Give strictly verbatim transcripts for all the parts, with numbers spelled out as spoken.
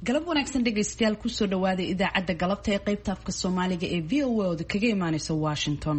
galab wanaagsan dhegaystayaal kusoo dhawaada idaacadda galabta ee qaybta afka Soomaaliga ee V O A oo kaga imaanaysa Washington.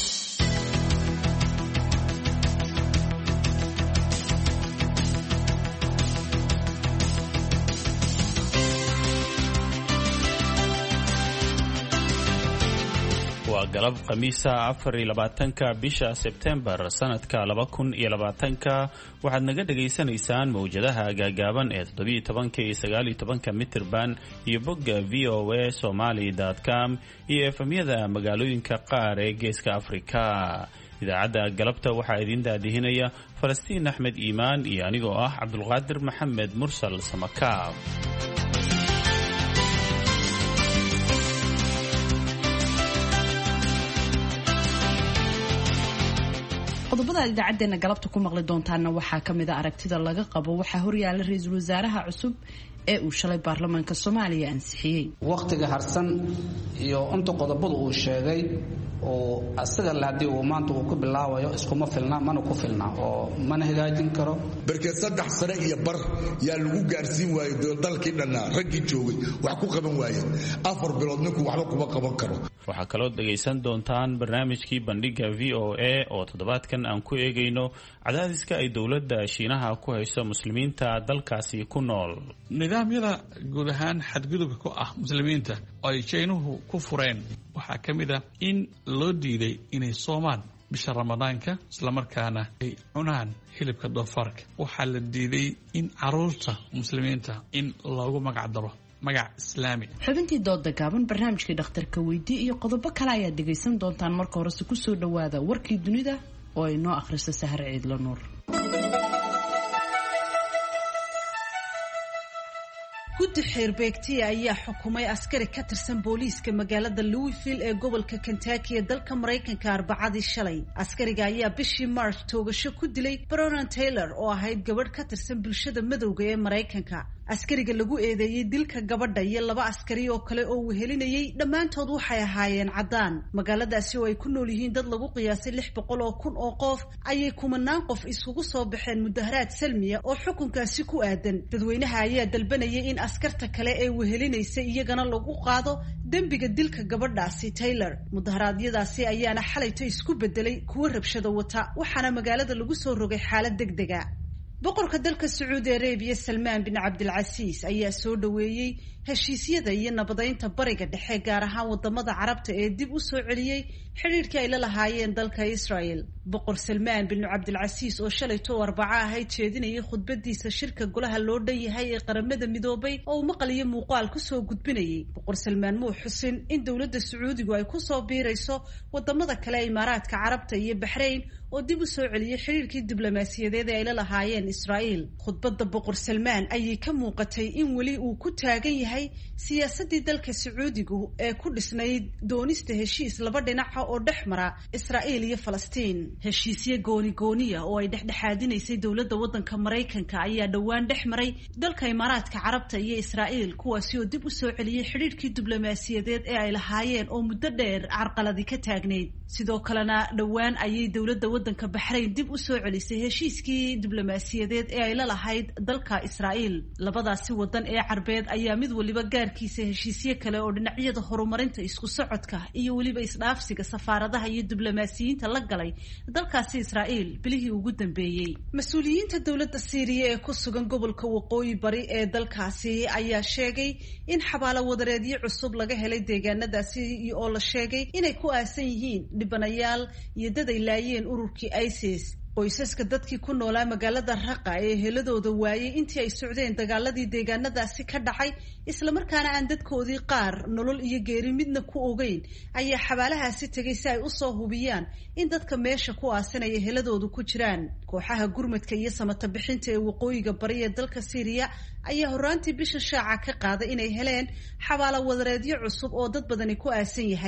waa galab khamiisa afar iyo labaatanka bisha Sebtembar sanadka laba kun iyo labaatanka waxaad naga dhageysanaysaan mawjadaha gaagaaban ee toddoba iyo tobanka iyo sagaal iyo tobanka mitirban iyo bogga v o a somali dot com iyo efemyada magaalooyinka qaar ee geeska Afrika. idaacadda galabta waxaa idin daadihinaya Falastiin Axmed Iimaan iyo anigoo ah Cabdulqaadir Maxamed Mursal Samakaab. qodobada idaacadeena galabta ku maqli doontaana waxaa kamid ah aragtida laga qabo waxa horyaala ra'iisul wasaaraha cusub ee uu shalay baarlamaanka Soomaaliya ansixiyay. waqtiga harsan iyo inta qodobada uu sheegay oo asaga la hadii uu maanta uu ku bilaawayo iskuma filna mana ku filna oo mana hagaajin karo barkeed saddex sano iyo bar yaa lagu gaarsiin waayay dalkii dhanna ragii joogay wax ku qaban waayay afar bilood ninku waxba kuma qaban karo. waxaa kaloo dhagaysan doontaan barnaamijkii bandhiga V O A oo toddobaadkan aan ku eegayno cadaadiska ay dowladda Shiinaha ku hayso muslimiinta dalkaasi ku nool. nidaamyada guud ahaan xadgudubka ku ah muslimiinta oo ay Shiinuhu ku fureen waxaa ka mid ah in loo diiday inay soomaan bisha Ramadaanka isla markaana ay cunaan hilibka doofaarka. waxaa la diiday in caruurta muslimiinta in loogu magac daro magac islaami. xubintii dooda gaaban barnaamijkii dhakhtarka weydii iyo qodobo kale ayaad dhegaysan doontaan. marka horese kusoo dhawaada warkii dunida oo ay noo akhriso Sahar Ciidlo Nuur. guddi xeerbeegtiya ayaa xukumay askari ka tirsan booliiska magaalada Louisville ee gobolka Kentucky ee dalka Mareykanka Arbacadii shalay. askariga ayaa bishii March toogasho ku dilay Breonna Taylor oo ahayd gabadh ka tirsan bulshada madowga ee Mareykanka. askariga lagu eedeeyay dilka gabadha iyo laba askari oo kale oo wehelinayay dhammaantood waxay ahaayeen caddaan. magaaladaasi oo ay ku nool yihiin dad lagu qiyaasay lix boqol oo kun oo qof ayay kumanaan qof isugu soo baxeen mudaharaad salmiya oo xukunkaasi ku aadan. dadweynaha ayaa dalbanayay in askarta kale ee wehelinaysa iyagana lagu qaado dembiga dilka gabadhaasi Taylor. mudaharaadyadaasi ayaana xalayto isku bedelay kuwa rabshado wata waxaana magaalada lagu soo rogay xaalad degdega. boqorka dalka Sacuudi Arabia Salman bin Abdulcasiis ayaa soo dhaweeyay heshiisyada iyo nabadeynta bariga dhexe gaar ahaan wadamada Carabta ee dib u soo celiyay xiriirkii ay la lahaayeen dalka Israel. boqor Salman bin Abdulcasiis oo shalay to Arbaca ahayd jeedinayay khudbadiisa shirka golaha loo dhan yahay ee qaramada midoobay oo maqaliyo muuqaal ku soo gudbinayay. boqor Salman muu xusin in dowladda Sacuudigu ay ku soo biirayso wadamada kale ee Imaaraadka Carabta iyo Bahrain oo dib u soo celiyay xiriirkii diblomaasiyadeed ee ay la lahaayeen Israel. khudbadda boqor Salman ayay ka muuqatay in weli uu ku taagan yahay siyaasadii dalka Sacuudigu ee ku dhisnayd doonista heshiis laba dhinac oo dhexmara Israel iyo Falastiin. heshiisyo gooni gooniya oo ay dhexdhexaadinaysay dowladda waddanka Mareykanka ayaa dhowaan dhexmaray dalka Imaaraadka Carabta iyo Israel kuwaasi oo dib u soo celiyay xiriirkii diblomaasiyadeed ee ay lahaayeen oo muddo dheer carqaladi ka taagneyd. sidoo kalena dhowaan ayay dowladda waddanka Bahrain dib u soo celisay heshiiskii diblomaasiyadeed ee ay la lahayd dalka Israel. labadaasi waddan ee Carbeed ayaa mid waliba gaarkiisa heshiisyo kale oo dhinacyada horumarinta isku socodka iyo waliba isdhaafsiga safaaradaha iyo diblomaasiyiinta la galay dalkaasi Israel bilihii ugu dambeeyay. mas-uuliyiinta dowladda Syria ee ku sugan gobolka waqooyi bari ee dalkaasi ayaa sheegay in xabaalo wadareedyo cusub laga helay deegaanadaasi oo la sheegay inay ku aasan yihiin dhibanayaal iyo dad ay laayeen ururkii ISIS. qoysaska dadkii ku noolaa magaalada Raqa ee heladooda waayay intii ay socdeen dagaaladii deegaanadaasi ka dhacay isla markaana aan dadkoodii qaar nolol iyo geeri midna ku ogeyn ayaa xabaalahaasi tagay si ay u soo hubiyaan in dadka meesha ku aasanaya heladoodu ku jiraan. kooxaha gurmadka iyo samata bixinta ee waqooyiga bari ee dalka Syria ayaa horaantii bisha shaaca ka qaaday inay heleen xabaalo wadareedyo cusub oo dad badani ku aasan yahay.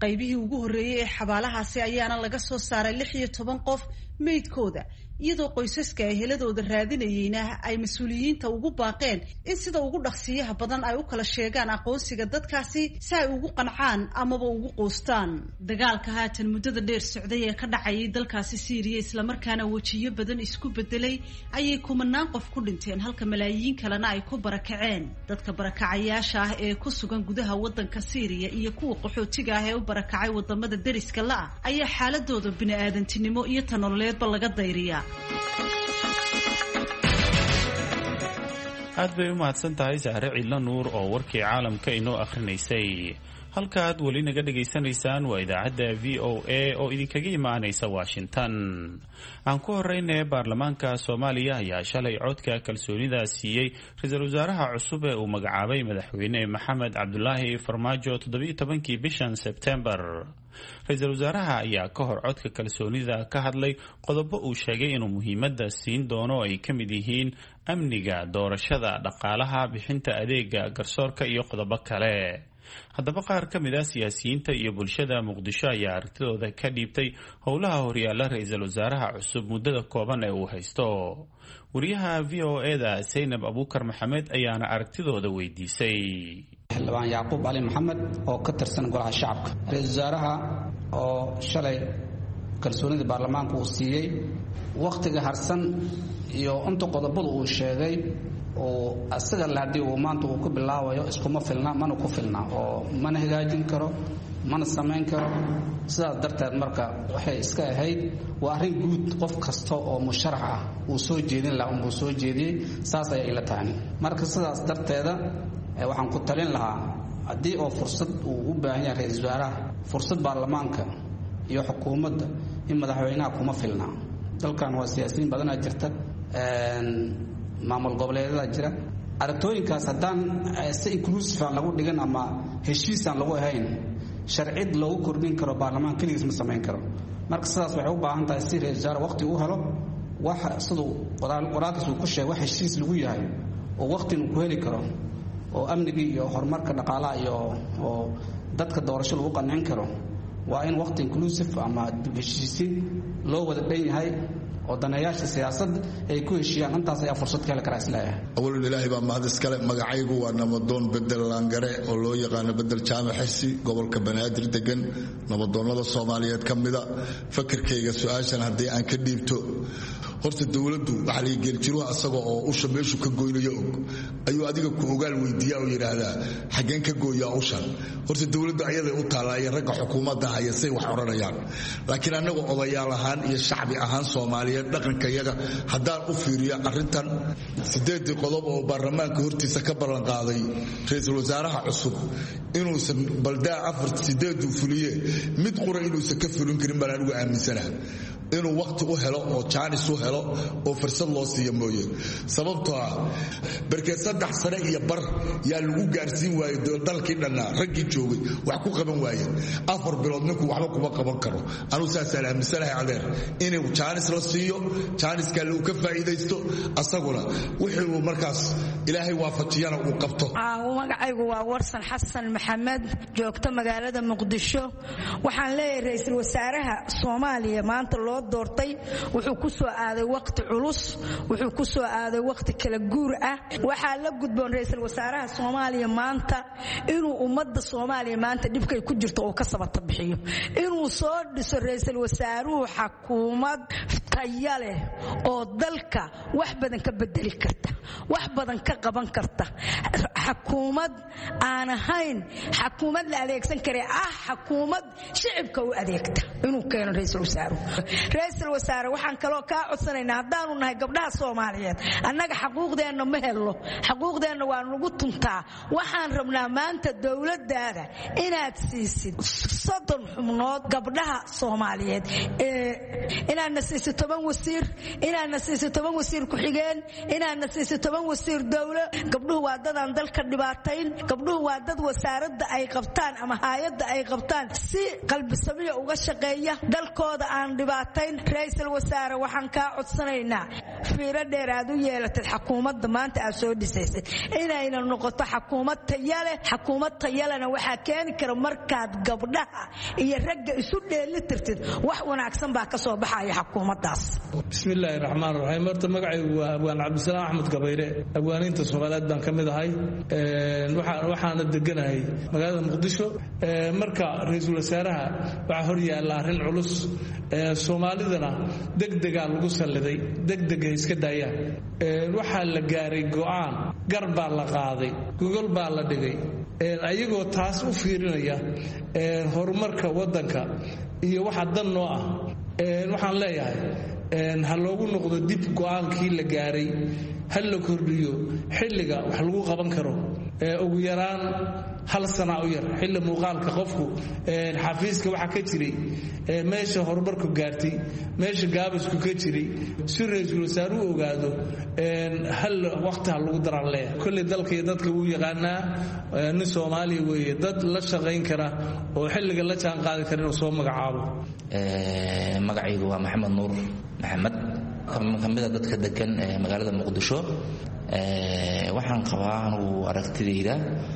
qaybihii ugu horreeyey ee xabaalahaasi ayaana laga soo saaray lix iyo toban qof meydkooda iyadoo qoysaska ay heladooda raadinayeyna ay mas-uuliyiinta ugu baaqeen in sida ugu dhaqsiyaha badan ay u kala sheegaan aqoonsiga dadkaasi si ay ugu qancaan amaba ugu quustaan. dagaalka haatan muddada dheer socday ee ka dhacayay dalkaasi Siiriya islamarkaana wejiyo badan isku bedelay ayay kumanaan qof ku dhinteen halka malaayiin kalena ay ku barakaceen. dadka barakacayaasha ah ee ku sugan gudaha wadanka Siiriya iyo kuwa qaxootiga ah ee u barakacay wadamada deriska la ah ayaa xaaladooda bini'aadantinimo iyo tanololeedba laga dayriyaa. aad bay u mahadsan tahay Sahre Ciidla Nuur oo warkii caalamka inoo akhrinaysay. halkaad weli naga dhegaysanaysaan waa idaacadda V O A oo idinkaga imaanaysa Washington. aan ku horeynay baarlamaanka Soomaaliya ayaa shalay codka kalsoonida siiyay ra'iisul wasaaraha cusub ee uu magacaabay madaxweyne Maxamed Cabdullaahi Farmaajo toddoba iyo tobankii bishan September. ra'iisul wasaaraha ayaa ka hor codka kalsoonida ka hadlay qodobo uu sheegay inuu muhiimadda siin doono ay ka mid yihiin amniga, doorashada, dhaqaalaha, bixinta adeega garsoorka iyo qodobo kale. haddaba qaar ka mid ah siyaasiyiinta iyo bulshada Muqdisho ayaa aragtidooda ka dhiibtay howlaha horyaala ra'iisul wasaaraha cusub muddada kooban ee uu haysto. wariyaha V O A-da Zaynab Abuukar Maxamed ayaana aragtidooda weydiisay. xildhibaan Yacquub Cali Maxamed oo ka tirsan golaha shacabka, ra'iisul wasaaraha oo shalay kalsoonida baarlamaanka uu siiyey waqtiga harsan iyo inta qodobada uu sheegay oo asaga laadii uu maanta uu ku bilaabayo iskuma filna mana ku filna oo mana hagaajin karo mana samayn karo. sidaas darteed marka waxay iska ahayd waa arrin guud qof kasta oo musharax ah uu soo jeedin lahaa uu soo jeediyay saas ay ila tahay. marka sidaas darteeda waxaan ku talin lahaa haddii oo fursad uu u baahan yahay ra'iisul wasaaraha fursad baarlamaanka iyo xukuumadda in madaxweynaha kuma filna. dalkan waa siyaasiyiin badan oo jirta maamul goboleedyada jira aragtooyinkaas haddaan si inclusive lagu dhigan ama heshiisaan lagu ahayn sharcid loogu kordhin karo baarlamaan keligiis ma samayn karo. marka sidaas waxay u baahan tahay si ra'iisul wasaare waqti uu helo wax siduu qoraalkiis uu ku sheegay wax heshiis lagu yahay oo waqtina ku heli karo oo amniga iyo horumarka dhaqaalaha iyo oo dadka doorasho lagu qancin karo waa in waqti inclusive ama heshiisiin loo wada dhan yahay oo daneeyaasha siyaasadda ay ku heshiiyaan. intaas ayaa fursad ka heli karaa islaayahay. awalun ilaahay baa mahad iskale. magacaygu waa nabadoon bedel laangare oo loo yaqaano bedel jaamac xirsi, gobolka banaadir degan, nabadoonnada Soomaaliyeed ka mida. fakirkayga su-aashan haddii aan ka dhiibto, horta dowladdu waxa la geeljiruhu asaga oo usha meeshu ka goynayo og ayuu adiga ku ogaal weydiiyaa oo yidhaahdaa xaggeen ka gooyaa ushan. horta dowladdu ayaday u taalaaya ragga xukuumadda haya say wax odhanayaan. laakiin annagu odayaal ahaan iyo shacbi ahaan Soomaaliyeed dhaqanka yaga haddaan u fiiriyo arrintan sideedii qodob oo baarlamaanka hortiisa ka ballan qaaday ra'iisul wasaaraha cusub inuusan baldaa afar sideedu fuliye mid qura inuusan ka fulin karin baan anigu aaminsanahay. inuu waqti u helo oo jaanis u helo oo fursad loo siiyo mooye. sababtoo ah barkeed saddex sano iyo bar yaa lagu gaarsiin waayey dalkii dhannaa raggii joogay wax ku qaban waayeen. afar bilood ninku waxba kuma qaban karo. anuu saasaan aaminsanahay adeer inuu jaanis la siiyo, jaaniskaa lagu ka faa'iidaysto, asaguna wixii uu markaas ilaahay waafajiyana uu qabto. magacaygu waa Warsan Xasan Maxamed, joogta magaalada Muqdisho. waxaan leeyahay ra'iisul wasaaraha Soomaaliya maanta loo doortay wuxuu ku soo aaday waqti culus, wuxuu ku soo aaday waqti kala guur ah. waxaa la gudboon ra'iisul wasaaraha Soomaaliya maanta inuu ummadda Soomaaliya maanta dhibkay ku jirto oo ka sabata bixiyo, inuu soo dhiso ra'iisul wasaaruhu xukuumad tayo leh oo dalka wax badan ka bedeli karta, wax badan ka qaban karta. xukuumad aan ahayn xukuumad la adeegsan kare ah xukuumad shacabka u adeegta inuu keeno ra'iisul wasaaruhu. ra'iisul wasaare waxaan kaloo ka codsanaynaa haddaanu nahay gabdhaha Soomaaliyeed annaga xuquuqdeena ma helo, xuquuqdeena waa nagu tuntaa. waxaan rabnaa maanta dawladdaada inaad siisid soddon xubnood gabdhaha Soomaaliyeed, inaad nasiisid toban wasiir, inaad nasiisid toban wasiir ku xigeen, inaad nasiisid toban wasiir dawlo. gabdhuhu waa dadaan dalka dalka dhibaatayn gabdhuhu waa dad wasaaradda ay qabtaan ama hay'adda ay qabtaan si qalbi samiyo uga shaqeeya dalkooda aan dhibaatayn ra'iisul wasaare waxaan ka codsanaynaa fiiro dheer aad u yeelatay xukuumadda maanta aad soo dhisaysay inayna noqoto xukuumad tayale xukuumad tayalena waxa keeni kara markaad gabdhaha iyo ragga isu dheelitirtid wax wanaagsan baa ka soo baxaya xukuumaddaas bismillaahir rahmaanir rahiim marta magacaygu waa abwaan cabdisalaam axmed gabayre abwaaniinta Soomaaliyeed baan kamid ahay een waxaan waxaana deganahay magaalada Muqdisho ee marka ra'iisul wasaaraha waxa hor yaala arrin culus ee Soomaalidana degdega lagu saliday degdega iska daayaan ee waxa la gaaray go'aan gar baa la qaaday gogol baa la dhigay ee ayagoo taas u fiirinaya ee horumarka wadanka iyo waxa dan noo ah ee waxaan leeyahay een hal loogu noqdo dib go'aankii la gaaray hal la kordhiyo xilliga wax lagu qaban karo ee ugu yaraan hal sano u yar xilli muuqaalka qofku ee xafiiska waxa ka jiray ee meesha horumarku gaartay meesha gaabisku ka jiray si ra'iisul wasaaruhu ogaado een hal waqti hal lagu daran leeyahay kulli dalka iyo dadka uu yaqaanaa nin Soomaali weeye dad la shaqayn kara oo xilliga la jaan qaadi kara inuu soo magacaabo ee magacaygu waa Maxamed Nuur Maxamed kamida dadka degan ee magaalada Muqdisho ee waxaan qabaa inuu aragtidayda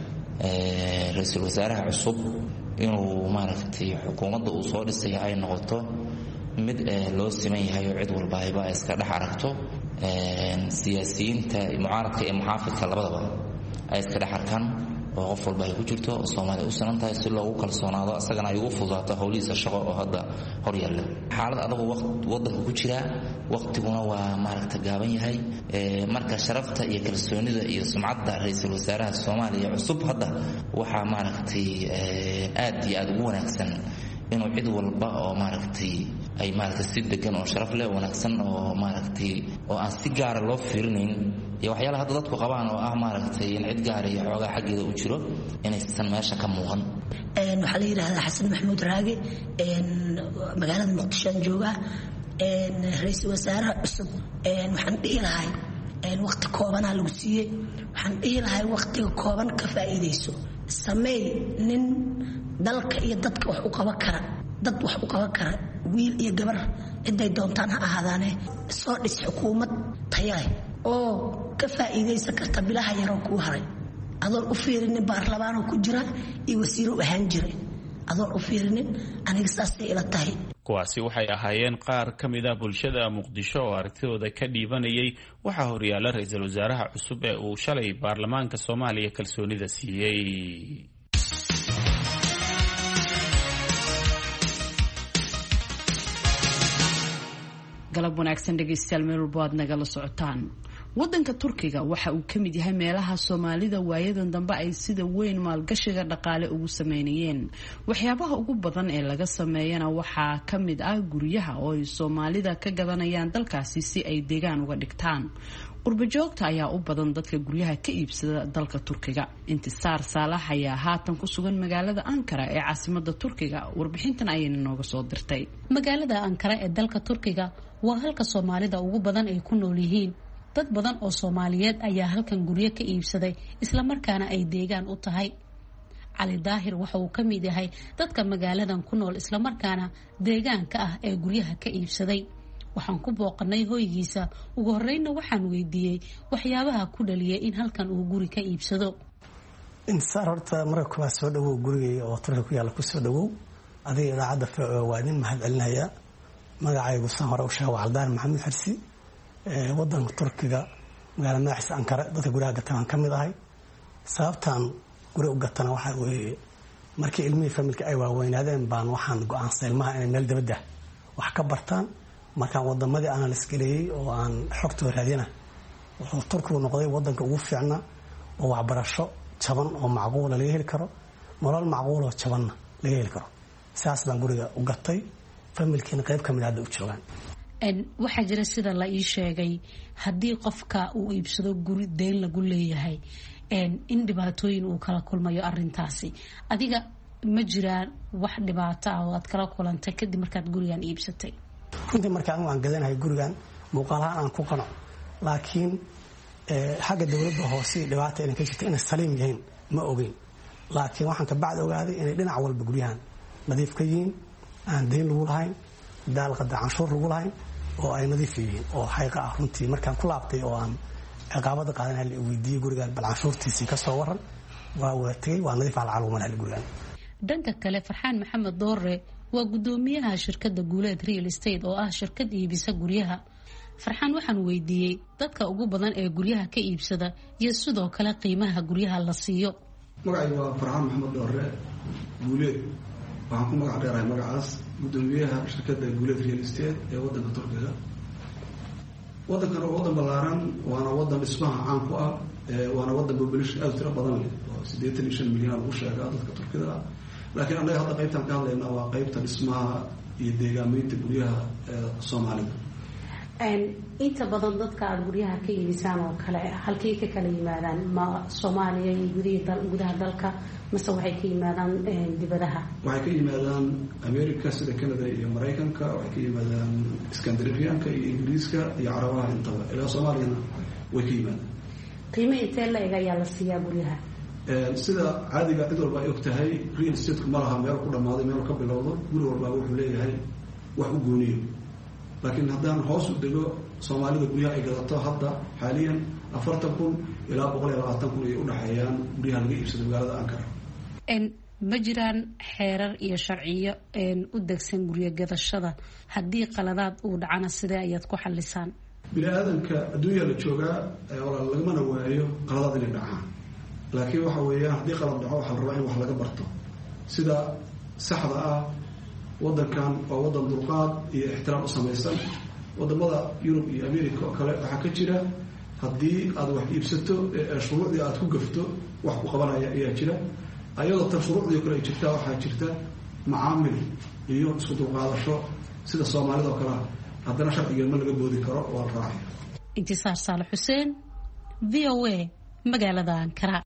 ee ra'iisul wasaaraha cusub inuu maaragtay xukuumadda uu soo dhisay ay noqoto mid loo siman yahay oo cid walba ay iska dhex aragto ee siyaasiyiinta mucaaradka ee muxaafidka labadaba ay iska dhex arkaan oo qof walba ay ku jirto oo Soomaaliya u sanan tahay si loogu kalsoonaado asagana ay ugu fududaato hawlihiisa shaqo oo hadda hor yaalla xaalad adag wadanka ku jira waqtiguna waa maaragtay gaaban yahay ee marka sharafta iyo kalsoonida iyo sumcadda ra'iisul wasaaraha Soomaaliya cusub hadda waxa maaragtay aad iyo aad ugu wanaagsan inuu cid walba oo maaragtay ay maaragtay si degan oo sharaf leh wanaagsan oo maaragtay oo aan si gaar ah loo fiirinayn iyo waxyaalaha hadda dadku qabaan oo ah maaragtay in cid gaar ah iyo xoogaa xaggeeda u jiro inaysan meesha ka muuqan een waxa la yiraahdaa Xasan Maxamuud Raage een magaalada Muqdisho jooga een ra'iisul wasaaraha cusub een waxaan dhihi lahaa een waqti kooban lagu siiyay waxaan dhihi lahaa waqti kooban ka faa'iideyso sameey nin dalka iyo dadka wax u qaban kara dad wax u qaban kara wiil iyo gabar ciday doontaan ha ahaadaane soo dhis xukuumad tayo oo ka faa'iideysan karta bilaha yar oo ku haray adoon u fiirinin baarlamaan ku jira iyo wasiiro ahaan jiray adoon u fiirinin aniga saasay ila tahay kuwaasi waxay ahaayeen qaar ka mid ah bulshada Muqdisho oo aragtidooda ka dhiibanayay waxa horyaala ra'iisul wasaaraha cusub ee uu shalay baarlamaanka Soomaaliya kalsoonida siiyay. galab wanaagsan dhageystayaal meel walba aad nagala socotaan wadanka Turkiga waxa uu kamid yahay meelaha Soomaalida waayadan dambe ay sida weyn maalgashiga dhaqaale ugu sameeyeen waxyaabaha ugu badan ee laga sameeyana waxa kamid ah guryaha oo ay Soomaalida ka gadanayaan dalkaasi si ay deegaan uga dhigtaan urbajoogta ayaa u badan dadka guryaha ka iibsada dalka Turkiga intisaar Saalax ayaa haatan ku sugan magaalada Ankara ee caasimadda Turkiga warbixintan ayayna nooga soo dirtay magaalada Ankara ee dalka Turkiga waa halka Soomaalida ugu badan ay ku nool yihiin dad badan oo Soomaaliyeed ayaa halkan guryo ka iibsaday isla markaana ay deegaan u tahay Cali Daahir waxa uu kamid yahay dadka magaaladan ku nool isla markaana deegaanka ah ee guryaha ka iibsaday waxaan ku booqanay hoygiisa ugu horreeyna waxaan weydiiyay waxyaabaha ku dhaliyay in halkan uu guri ka iibsado insaar horta marka kuwa soo dhawow guriga oo Turkiga ku yaala ku soo dhawow adiga idaacada Faa'iido waa nin mahad celinaya magacaygu san hore u sheegay Waldaan Maxamed Xarsi ee wadanka Turkiga magaalada Maaxis Ankara dadka guriga gataan kamid ahay sababtan guriga u gatana waxa weeye markii ilmihii familka ay waaweynaadeen baan waxaan go'aansaday ilmaha inay meel dabada wax ka bartaan markaan wadamadii aan la isgaliyay oo aan xogtooda raadina wuxuu Turkigu noqday wadanka ugu fiicna oo waxbarasho jaban oo macquul ah laga heli karo nolol macquul oo jaban laga heli karo saas baan guriga u gatay familkiina qayb kamid ah u joogan en waxa jira sida la ii sheegay hadii qofka uu iibsado guri deyn lagu leeyahay en in dhibaatooyin uu kala kulmayo arintaasi adiga ma jiraan wax dhibaato ah oo aad kala kulantay kadib markaad gurigan iibsatay runtii markaan aan gadanahay gurigan muuqaalahan aan ku qanac laakiin xagga dowladda hoose dhibaata inay ka jirta inay saliim yihiin ma ogeyn laakiin waxaan ka bacdi ogaaday inay dhinac walba guryahan nadiif ka yihiin aan dayn lagu lahayn daalqada canshuur lagu lahayn oo ay nadiif yihiin oo xaqiiqa ah runtii markaan ku laabtay oo aan ciqaabada qaadan hal weydiiyey gurigaan bal canshuurtiisii ka soo waran waa waatagay waa nadiif ala calwuman hal gurigaan dhanka kale Farxaan Maxamed Doore waa gudoomiyaha shirkadda Guuleed Real Estate oo ah shirkad iibisa guryaha Farxaan waxaan weydiiyey dadka ugu badan ee guryaha ka iibsada iyo sidoo kale qiimaha guryaha la siiyo magacaygu waa Farxaan Maxamed Doore Guuleed waxaan ku magac dheerahay magacaas gudoomiyaha shirkadda Guuleed Real Estate ee waddanka Turkiga waddankan waa waddan ballaaran waana waddan dhismaha caan ku ah waana waddan population aad u tiro badan leh oo siddeetan iyo shan milyan lagu sheegaa dadka Turkida laakiin annaga hadda qaybtan ka hadlaynaa waa qaybta dhismaha iyo deegaamaynta guryaha ee Soomaalida inta badan dadka aad guryaha ka iibisaan oo kale halkii ka kala yimaadaan ma Soomaaliya iyo gudaha dalka mase waxay ka yimaadaan dibadaha waxay ka yimaadaan America sida Canada iyo Mareykanka waxay ka yimaadaan Scandinavianka iyo Ingiriiska iyo Carabaha intaba ilaa Soomaaliyana way ka yimaadaan qiime intee la eega ayaa la siiyaa guryaha sida caadiga cid walba ay ogtahay real estate ma laha meel ku dhamaaday meel ka bilowdo guri walba wuxuu leeyahay wax u gooniyo laakiin haddaan hoos u dego Soomaalida guryaha ay gadato hadda xaaliyan afartan kun ilaa boqol iyo labaatan kun ay u dhaxeeyaan guryaha laga iibsado magaalada Ankara en ma jiraan xeerar iyo sharciyo en u degsan guryo gadashada haddii qaladaad uu dhacana sidee ayaad ku xallisaan bini'aadanka adduunya la joogaa walaal lagama waayo qaladaad inay dhacaan laakiin waxa weeyaan haddii qalad dhaco waxa la rabaa in wax laga barto sida saxda ah waddankan waa waddan dulqaad iyo ixtiraam u samaysan wadamada Yurub iyo America oo kale waxa ka jira haddii aad wax iibsato shuruucdii aad ku gafto wax ku qabanaya ayaa jira ayadoo tan shuruucdii kale ay jirtaa waxaa jirta macaamil iyo isku dulqaadasho sida Soomaalida oo kale haddana sharciga ma laga boodi karo waa la raacay Intisaar Saalax Xuseen V O A magaalada Ankara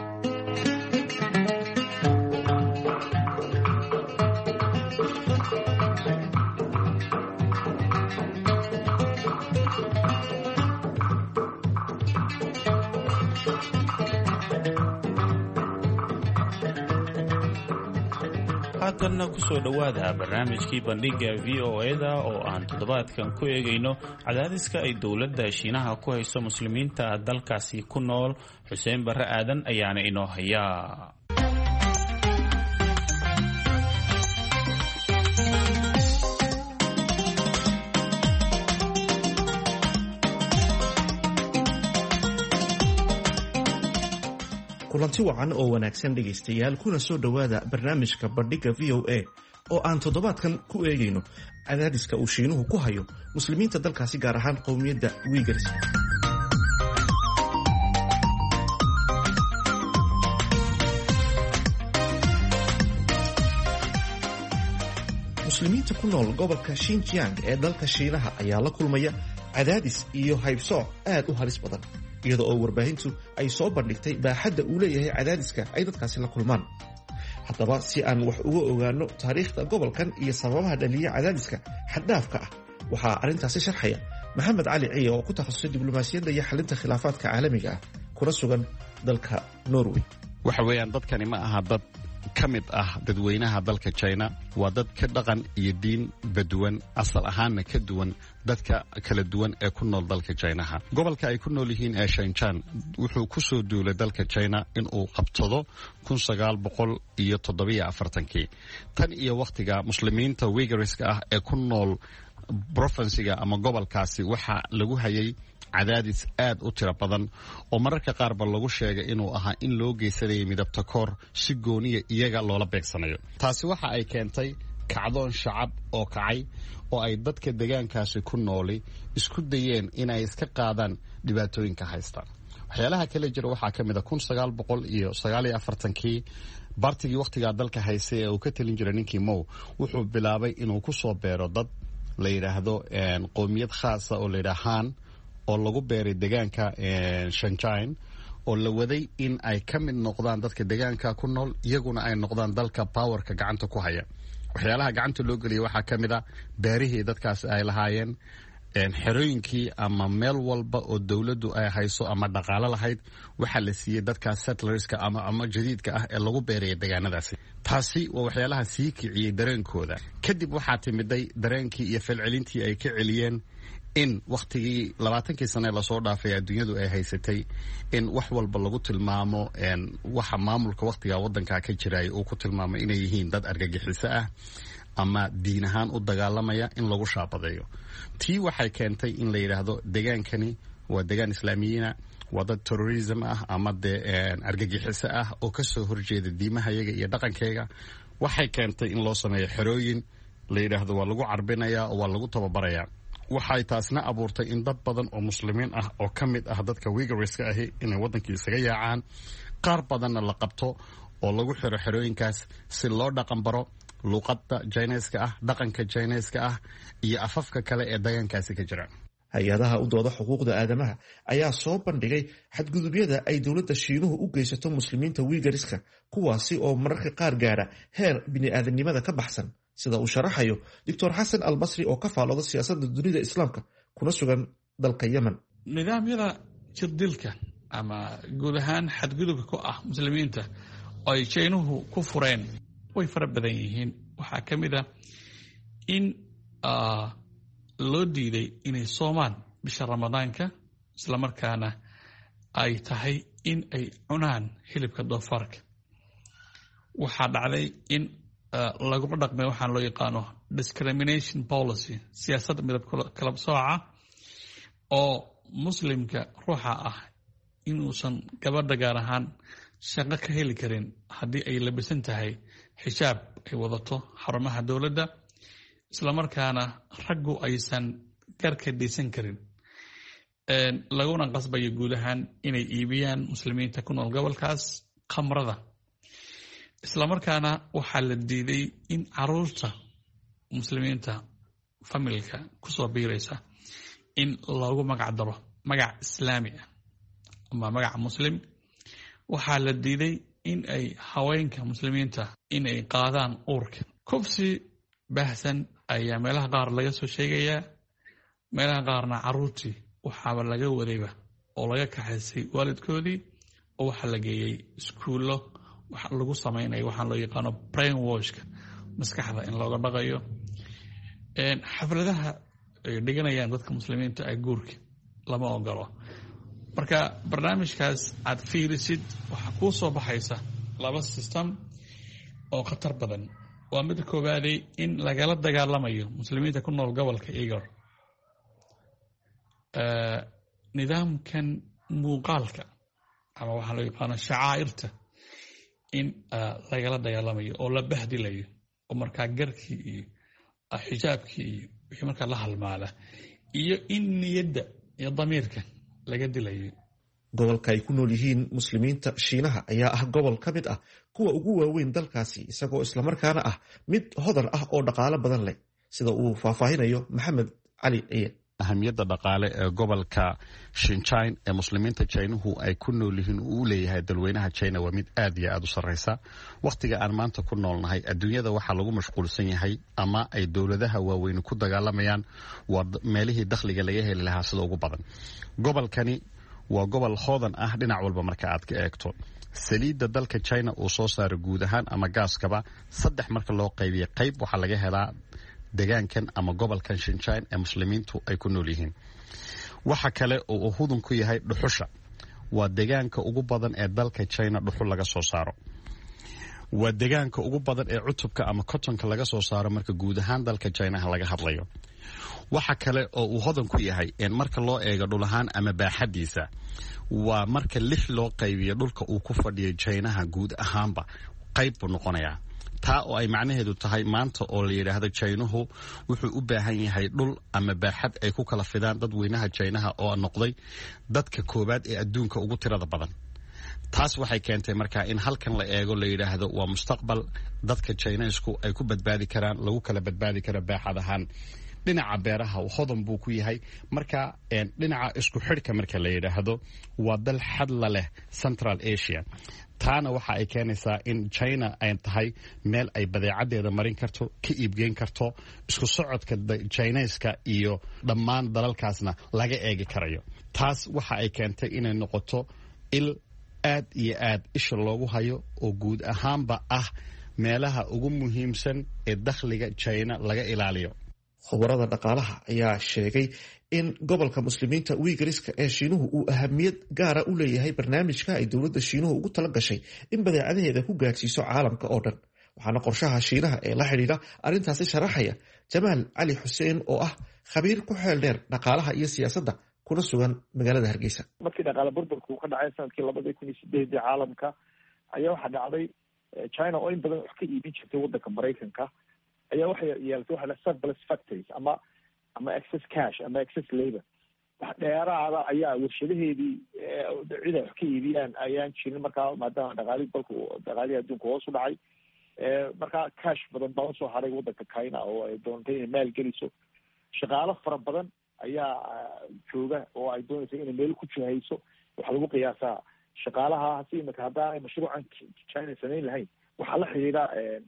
haatanna ku soo dhowaada barnaamijkii bandhiga V O A-da oo aan toddobaadkan ku eegayno cadaadiska ay dowladda Shiinaha ku hayso muslimiinta dalkaasi ku nool Xuseen Barre Aadan ayaana inoo haya kulanti wacan oo wanaagsan dhegaystayaal kuna soo dhowaada barnaamijka bandhiga V O A oo aan toddobaadkan ku eegayno cadaadiska uu Shiinuhu ku hayo muslimiinta dalkaasi gaar ahaan qowmiyadda Uyghurs. muslimiinta ku nool gobolka Xinjiang ee dalka Shiinaha ayaa la kulmaya cadaadis iyo haybsooc aad u halis badan iyada oo warbaahintu ay soo bandhigtay baaxadda uu leeyahay cadaadiska ay dadkaasi la kulmaan haddaba si aan wax uga ogaano taariikhda gobolkan iyo sababaha dhaliya cadaadiska xaddhaafka ah waxaa arrintaasi sharxaya maxamed cali ciye oo ku takhasusay diblomaasiyadda iyo xalinta khilaafaadka caalamiga ah kuna sugan dalka Norway waxa weeyaan dadkani ma aha dad ka mid ah dadweynaha dalka China waa dad ka dhaqan iyo diin baduwan asal ahaanna ka duwan dadka kala duwan ee ku nool dalka China gobolka ay ku nool yihiin ee Shenzhen wuxuu ku soo duulay dalka China in uu qabtado kun sagaal boqol iyo toddoba iyo afartan-kii tan iyo waqtiga muslimiinta Uyghurska ah ee ku nool province-ga ama gobolkaasi waxa lagu hayay cadaadis aad u tiro badan oo mararka qaar ba lagu sheegay inuu ahaa in loo geysanayay midabta koor si gooniya iyaga loola beegsanayo taasi waxa ay keentay kacdoon shacab oo kacay oo ay dadka deegaankaasi ku nooli isku dayeen inay iska qaadaan dhibaatooyinka haysta waxyaalaha kale jira waxaa ka mid ah kun sagaal boqol iyo sagaal iyo afartan-kii bartigii waqtigaa dalka haysay ee uu ka talin jiray ninkii Mao wuxuu bilaabay inuu ku soo beero dad la yiraahdo qowmiyad khaasa oo la yiraahaan oo lagu beeray deegaanka Shenzhen oo la waday in ay ka mid noqdaan dadka deegaanka ku nool iyaguna ay noqdaan dalka powerka gacanta ku haya waxyaalaha gacanta loo galiyo waxaa ka mid ah beerihii dadkaas ay lahaayeen xerooyinkii ama meel walba oo dowladdu ay hayso ama dhaqaalo lahayd waxaa la siiyey dadka settlerska ama ama jadiidka ah ee lagu beeraya deegaanadaasi. taasi waa waxyaalaha sii kiciyey dareenkooda. kadib waxaa timiday dareenkii iyo falcelintii ay ka celiyeen in wakhtigii labaatankii sane lasoo dhaafay adduunyadu ay haysatay in wax walba lagu tilmaamo waxa maamulka wakhtigaa waddankaa ka jiraya uu ku tilmaamo inay yihiin dad argagixiso ah ama diin ahaan u dagaalamaya in lagu shaabadeeyo. tii waxay keentay in la yidhaahdo degaankani waa degaan islaamiyiina, waa dad terrorism ah ama dee argagixiso ah oo ka soo horjeeda diimahayaga iyo dhaqankayga. waxay keentay in loo sameeyo xerooyin la yidhaahdo waa lagu carbinayaa oo waa lagu tababarayaa. waxay taasna abuurtay in dad badan oo muslimiin ah oo ka mid ah dadka Uyghurska ahi inay waddankii isaga yaacaan, qaar badanna la qabto oo lagu xiro xerooyinkaas si loo dhaqan baro luuqadda Chinese-ka ah, dhaqanka Chinese-ka ah iyo afafka kale ee deegaankaasi ka jira. hay-adaha u dooda xuquuqda aadamaha ayaa soo bandhigay xadgudubyada ay dowladda Shiinuhu u geysato muslimiinta Uyghurska, kuwaasi oo mararka qaar gaara heer bini'aadanimada ka baxsan, sida uu sharaxayo doctor Xasan Al-Basri oo ka faalooda siyaasadda dunida islaamka kuna sugan dalka Yemen. nidaamyada jirdilka ama guud ahaan xadgudubka ku ah muslimiinta oo ay Shiinuhu ku fureen way fara badan yihiin. waxaa ka mid ah in loo diiday inay soomaan bisha ramadaanka, islamarkaana ay tahay in ay cunaan hilibka doofaarka. waxaa dhacday in lagula dhaqmay waxaan loo yaqaano discrimination policy, siyaasadda midab kala sooca oo muslimka ruuxa ah inuusan gabadha gaar ahaan shaqo ka heli karin haddii ay labisan tahay xijaab ay wadato xarumaha dowladda, islamarkaana raggu aysan garka dhaysan karin, laguna qasbayo guud ahaan inay iibiyaan muslimiinta ku nool gobolkaas khamrada. islamarkaana waxaa la diiday in caruurta muslimiinta familka kusoo biiraysa in loogu magac daro magac islaami ah ama magac muslim. waxaa la diiday in ay haweenka muslimiinta in ay qaadaan uurka. kufsi baahsan ayaa meelaha qaar laga soo sheegayaa, meelaha qaarna caruurtii waxaaba laga wadayba oo laga kaxaysay waalidkoodii oo waxaa la geeyey iskuullo waxa lagu samaynayo waxaan loo yaqaano brain washka, maskaxda in looga dhaqayo. xafladaha ay dhiganayaan dadka muslimiinta ee guurka lama ogolo. marka barnaamijkaas aad fiirisid waxaa kuu soo baxaysa laba system oo khatar badan. waa mid koobaaday in lagala dagaalamayo muslimiinta ku nool gobolka Uyghur nidaamkan muuqaalka ama waxaa loo yaqaano shacaa'irta in lagala dagaalamayo oo la bahdilayo oo markaa garkii iyo xijaabkii iyo wixii markaa la halmaala iyo in niyadda iyo damiirka laga dilayo. gobolka ay ku nool yihiin muslimiinta Shiinaha ayaa ah gobol ka mid ah kuwa ugu waaweyn dalkaasi, isagoo islamarkaana ah mid hodan ah oo dhaqaale badan leh, sida uu faahfaahinayo Maxamed Cali Ciye. ahamiyadda dhaqaale ee gobolka Xinjiang ee muslimiinta Shiinuhu ay ku nool yihiin uu leeyahay dalweynaha China waa mid aad iyo aad u sarreysa. wakhtiga aan maanta ku noolnahay adduunyada waxaa lagu mashquulsan yahay ama ay dowladaha waaweyn ku dagaalamayaan waa meelihii dakhliga laga heli lahaa sida ugu badan. gobolkani waa gobol hodan ah dhinac walba marka aad ka eegto. saliidda dalka China uu soo saaro guud ahaan ama gaaskaba saddex marka loo qaybiyo qayb waxaa laga helaa deegaankan ama gobolkan Xinjiang ee muslimiintu ay ku nool yihiin. waxa kale oo uu hudun ku yahay dhuxusha. waa deegaanka ugu badan ee dalka China dhuxul laga soo saaro. waa deegaanka ugu badan ee cutubka ama cottonka laga soo saaro marka guud ahaan dalka China laga hadlayo. waxa kale oo uu hodan ku yahay in marka loo eego dhul ahaan ama baaxadiisa waa marka lix loo qaybiyo dhulka uu ku fadhiyo China guud ahaanba qayb buu noqonayaa. taa oo ay macnaheedu tahay maanta oo la yidhaahdo Chiinuhu wuxuu u baahan yahay dhul ama baaxad ay ku kala fidaan dadweynaha Chiinaha oo noqday dadka koobaad ee adduunka ugu tirada badan. taas waxay keentay markaa in halkan la eego la yidhaahdo waa mustaqbal dadka Chiineysku ay ku badbaadi karaan, lagu kala badbaadi karo baaxad ahaan. dhinaca beeraha hodan buu ku yahay. marka dhinaca isku xidhka marka la yidhaahdo waa dal xad la leh Central Asia. taana waxa ay keenaysaa in china ay tahay meel ay badeecadeeda marin karto ka iibgeyn karto isku socodka chineska iyo dhammaan dalalkaasna laga eegi karayo taas waxa ay keentay inay noqoto il aad iyo aad isha loogu hayo oo guud ahaanba ah meelaha ugu muhiimsan ee dakhliga china laga ilaaliyo khubarada dhaqaalaha ayaa sheegay in gobolka muslimiinta wiigariska ee shiinuhu uu ahamiyad gaara u leeyahay barnaamijka ay dowladda shiinuhu ugu tala gashay in badeecadaheeda ku gaadhsiiso caalamka oo dhan waxaana qorshaha shiinaha ee la xidhiidha arrintaasi sharaxaya jamaal cali xuseen oo ah khabiir ku xeel dheer dhaqaalaha iyo siyaasadda kuna sugan magaalada hargeysa markii dhaqaale burburka uu ka dhacay sanadkii labadii kun iyo sideedii caalamka ayaa waxaa dhacday china oo in badan wax ka iibin jirtay waddanka maraykanka ayaa waxay yeelatay waxa la surplus factories ama ama excess cash ama excess labor wax dheeraada ayaa warshadaheedii cid ay wax ka iibiyaan ayaan jirin markaa maadaama dhaqaalihii dalku dhaqaalihii adduunka hoos u dhacay markaa cash badan baa usoo haray waddanka china oo ay doontay inay maal geliso shaqaalo fara badan ayaa jooga oo ay doonaysa inay meel ku jihayso waxaa lagu qiyaasaa shaqaalaha hasi imika haddaanay mashruucan china samayn lahayn waxaa la xidhiidha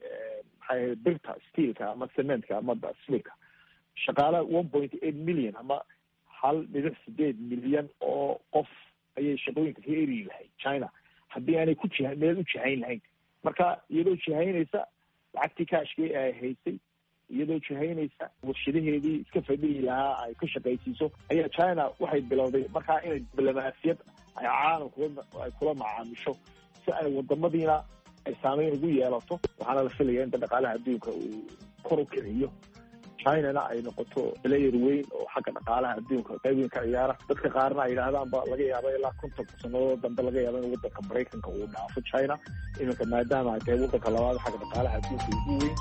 maxay ahayd birta steelka ama cementka ama silika shaqaala one point eight million ama hal dhibic sideed milyan oo qof ayay shaqooyinka ka eri lahayd china haddii aanay ku jiha meel u jihayn lahayn marka iyadoo jihaynaysa lacagtii kaashkii ay haysay iyadoo jihaynaysa warshadaheedii iska fadhiyi lahaa ay ka shaqaysiiso ayaa china waxay bilowday markaa inay diblomaasiyad ay caalamka ay kula macaamisho si ay wadamadiina ay saameyn ugu yeelato waxaana la filaya inta dhaqaalaha adduunka uu kor u kiciyo chinana ay noqoto player weyn oo xagga dhaqaalaha adduunka qayb weyn ka ciyaara dadka qaarna ay yidhaahdaan ba laga yaaba ilaa konton sanadood dambe laga yaaba in waddanka maraykanka uu dhaafo china iminka maadaama ay tahay waddanka labaad xagga dhaqaalaha adduunka ugu weyn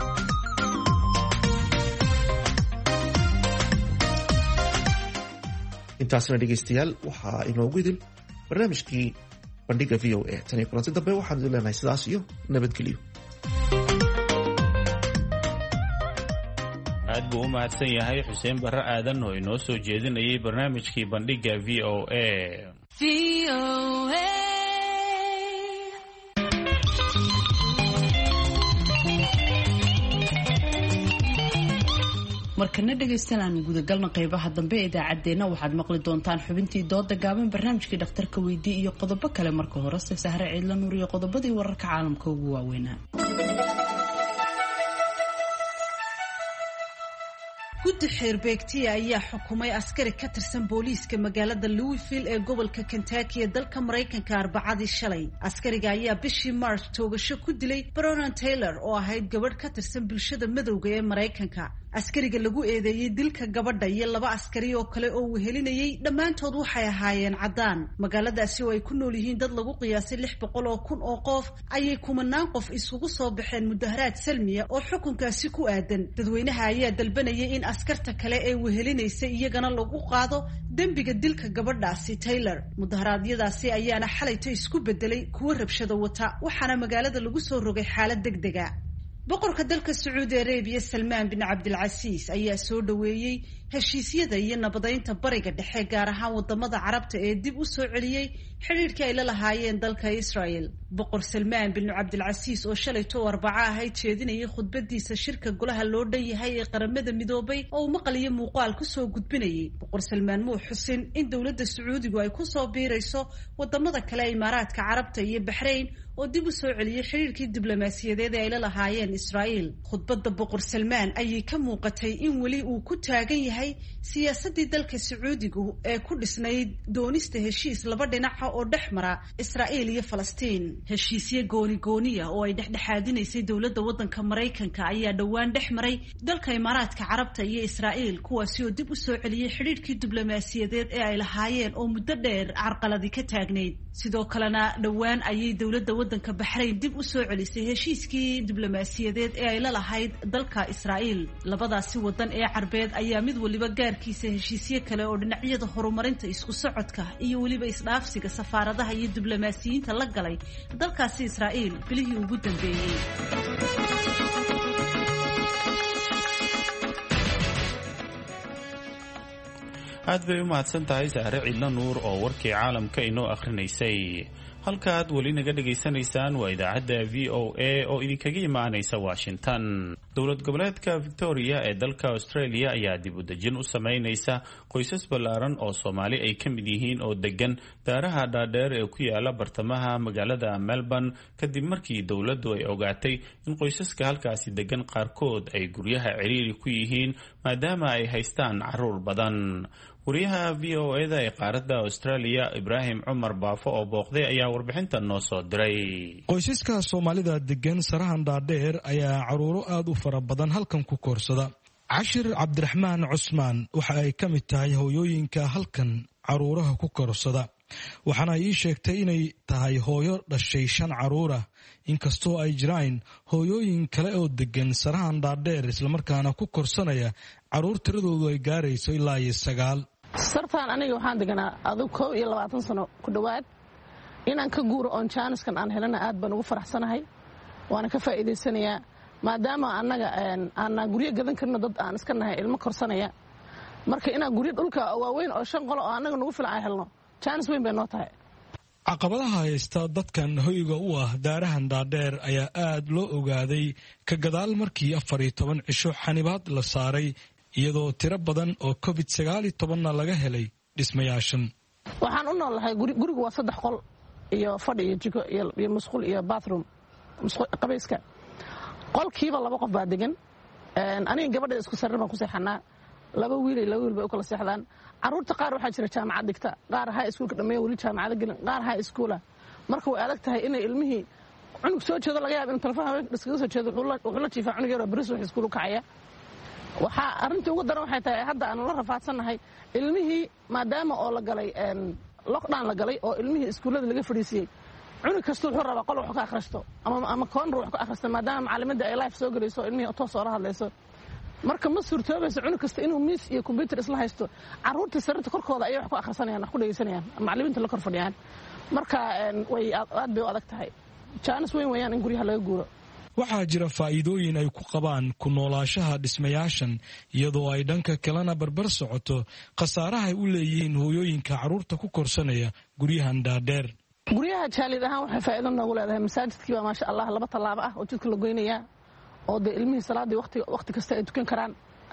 intaasna dhegaystayaal waxaa inoogu idil barnaamijkii bandhiga v o a tan iyo kulanti dambe waxaan idin leenahay sidaas iyo nabadgelyo aad buu u mahadsan yahay xuseen barre aadan oo inoo soo jeedinayay barnaamijkii bandhiga v o a markana dhegaystalaan gudagalna qaybaha dambe ee idaacaddeenna waxaad maqli doontaan xubintii dooda gaaban barnaamijkii dhakhtarka weydii iyo qodobo kale marka horese sahre ciidla nuur iyo qodobadii wararka caalamka ugu waaweynaa guddi xeerbeegtiya ayaa xukumay askari ka tirsan booliiska magaalada louisville ee gobolka kentucky ee dalka maraykanka arbacadii shalay askariga ayaa bishii march toogasho ku dilay bronan taylor oo ahayd gabadh ka tirsan bulshada madowga ee maraykanka askariga lagu eedeeyey dilka gabadha iyo laba askari oo kale oo wehelinayay dhammaantood waxay ahaayeen caddaan magaaladaasi oo ay ku nool yihiin dad lagu qiyaasay lix boqol oo kun oo qof ayay kumanaan qof isugu soo baxeen mudaharaad salmiya oo xukunkaasi ku aadan dadweynaha ayaa dalbanayay in askarta kale ee wehelinaysa iyagana lagu qaado dembiga dilka gabadhaasi taylor mudaharaadyadaasi ayaana xalayto isku bedelay kuwo rabshado wata waxaana magaalada lagu soo rogay xaalad degdega boqorka dalka sacuudi arabiya salmaan bin cabdilcasiis ayaa soo dhoweeyey heshiisyada iyo nabadeynta bariga dhexe gaar ahaan wadamada carabta ee dib u soo celiyey xidhiirkii ay la lahaayeen dalka israel boqor salmaan bin cabdilcasiis oo shalayto arbaco ahayd jeedinayay khudbadiisa shirka golaha loo dhan yahay ee qaramada midoobay oo uu maqal iyo muuqaal kusoo gudbinayay boqor salmaan muu xusin in dowladda sacuudigu ay kusoo biirayso wadamada kale imaaraadka carabta iyo baxrayn oo dib u soo celiyey xidhiirkii diblomaasiyadeed ee ay la lahaayeen israel khudbadda boqor salmaan ayay ka muuqatay in weli uu ku taagan yahay siyaasadii dalka sacuudigu ee ku dhisnayd doonista heshiis laba dhinaca oo dhex mara israel iyo falastiin heshiisyo gooni gooniya oo ay dhexdhexaadinaysay dowladda waddanka maraykanka ayaa dhowaan dhex maray dalka imaaraadka carabta iyo israel kuwaasi oo dib u soo celiyey xidhiirkii diblomaasiyadeed ee ay lahaayeen oo muddo dheer carqaladi ka taagnayd sidoo kalena dhowaan ayay dowladda waddanka baxrayn dib u soo celisay heshiiskii diblomaasiyadeed ee ay la lahayd dalka israel labadaasi waddan ee carbeed ayaa mid waliba gaarkiisa heshiisyo kale oo dhinacyada horumarinta isku socodka iyo weliba isdhaafsiga safaaradaha iyo diblomaasiyiinta la galay dalkaasi israel bilihii ugu dambeeyey aad bay u mahadsan tahay sahre ciidla nuur oo warkii caalamka inoo akhrinaysay halkaad weli naga dhegaysanaysaan waa idaacadda v o a oo idinkaga imaanaysa washington. dowlad goboleedka victoria ee dalka australia ayaa dib u dejin u samaynaysa qoysas ballaaran oo soomaali ay ka mid yihiin oo degan daaraha dhaadheer ee ku yaala bartamaha magaalada melbourne kadib markii dowladdu ay ogaatay in qoysaska halkaasi degan qaarkood ay guryaha ciriiri ku yihiin maadaama ay haystaan caruur badan. wariyaha v o e da ee qaaradda australia ibraahim cumar baafo oo booqday ayaa warbixintan noo soo diray. qoysaska soomaalida degan sarahan dhaadheer ayaa caruuro aad u fara badan halkan ku koorsada. cashir cabdiraxmaan cusmaan waxa ay ka mid tahay hooyooyinka halkan caruuraha ku koorsada, waxaana ii sheegtay inay tahay hooyo dhashay shan caruurah inkastoo ay jiraan hooyooyin kale oo degan sarahan dhaadheer islamarkaana ku korsanaya caruur tiradoodu ay gaarayso ilaa iyo sagaal. sartaan aniga waxaan deganaa adug kow iyo labaatan sano ku dhowaad. inaan ka guuro oon jaaniskan aan helana aad baan ugu faraxsanahay, waana ka faa'iidaysanayaa maadaama annaga aanaan guryo gadan karno, dad aan iska nahay ilmo korsanaya. marka inaan guryo dhulka waaweyn oo shan qolo oo annaga nagu filan aan helno jaanis weyn bay noo tahay. caqabadaha haysta dadkan hoyga u ah daarahan dhaadheer ayaa aad loo ogaaday ka gadaal markii afar iyo toban cisho xanibaad la saaray, iyadoo tiro badan oo covid sagaal iyo tobanna laga helay dhismayaashan. waxaan u noolahay gurigu waa saddex qol iyo fadhi iyo jiko iyo musqul iyo bathroom qabayska. qolkiiba laba qof baa degan. aniga gabadha isku sarri baan ku seexanaa, laba wiil iyo laba wiil bay u kala seexdaan. caruurta qaar waxaa jira jaamacad dhigta, qaar high schoolka dhammeeya weli jaamacada gelin, qaar high schoola. marka way adag tahay inay ilmihii cunug soo jeedo laga yaabo inuu telefoon haweenka iskaga soo jeedo wuxuu la jiifaa cunug yaroo baris wax iskuul u kacaya. waxaa arrintii ugu daran waxay tahay hadda aanu la rafaadsannahay ilmihii maadaama oo la galay lockdown la galay oo ilmihii iskuullada laga fadhiisiyey. cunug kasta wuxuu rabaa qol wax ka akhristo ama koonro wax ka akhristo maadaama macallimada ay life soo gelayso ilmihii toos oo la hadlayso. marka ma suurtoobayso cunug kasta inuu miis iyo combyuter isla haysto. caruurtii sariirta korkooda ayay wax ku akhrisanayaan, wax ku dhegaysanayaan, macallimiinta la kor fadhiyaan. marka way aad bay u adag tahay. jaanis weyn weeyaan in guryaha laga guuro. waxaa jira faa'iidooyin ay ku qabaan ku noolaashaha dhismayaashan, iyadoo ay dhanka kalena barbar socoto khasaarahay u leeyihiin hooyooyinka carruurta ku korsanaya guryahan dhaadheer. guryaha jaalid ahaan waxay faa'iido noogu leedahay. masaajidkii baa maasha allah laba tallaabo ah oo jidka la goynayaa oo dee ilmihii salaaddii waqti kasta ay tukan karaan.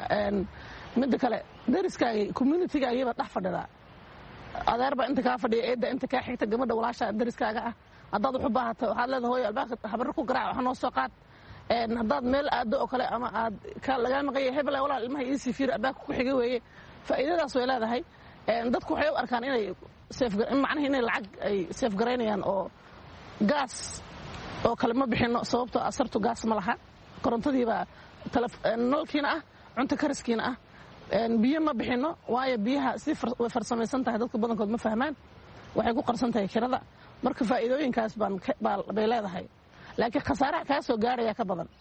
midda kale dariskaagii communitygaagiiba dhex fadhidaa. adeerbaa inta kaa fadhiya, eedda inta kaa xigta, gabadha walaasha dariskaaga ah. haddaad wax u baahato waxaad leedahay hooyo albaabka habarro ku garaac wax noo soo qaad. haddaad meel aado oo kale ama aad lagaa maqanya hebel walaal ilmaha iisii fiir albaabka ku xiga weeye. faa'iidadaas way leedahay. dadku waxay u arkaan inay macnaha inay lacag ay seef garaynayaan oo gaas oo kale ma bixinno sababtoo asartu gaas ma laha. korontadiibaa nalkiina ah, cunto kariskiina ah. biyo ma bixinno waayo biyaha si way farsamaysan tahay, dadka badankood ma fahmaan, waxay ku qarsan tahay kirada. marka faa'iidooyinkaas bay leedahay, laakiin khasaaraha kaa soo gaaraya ka badan.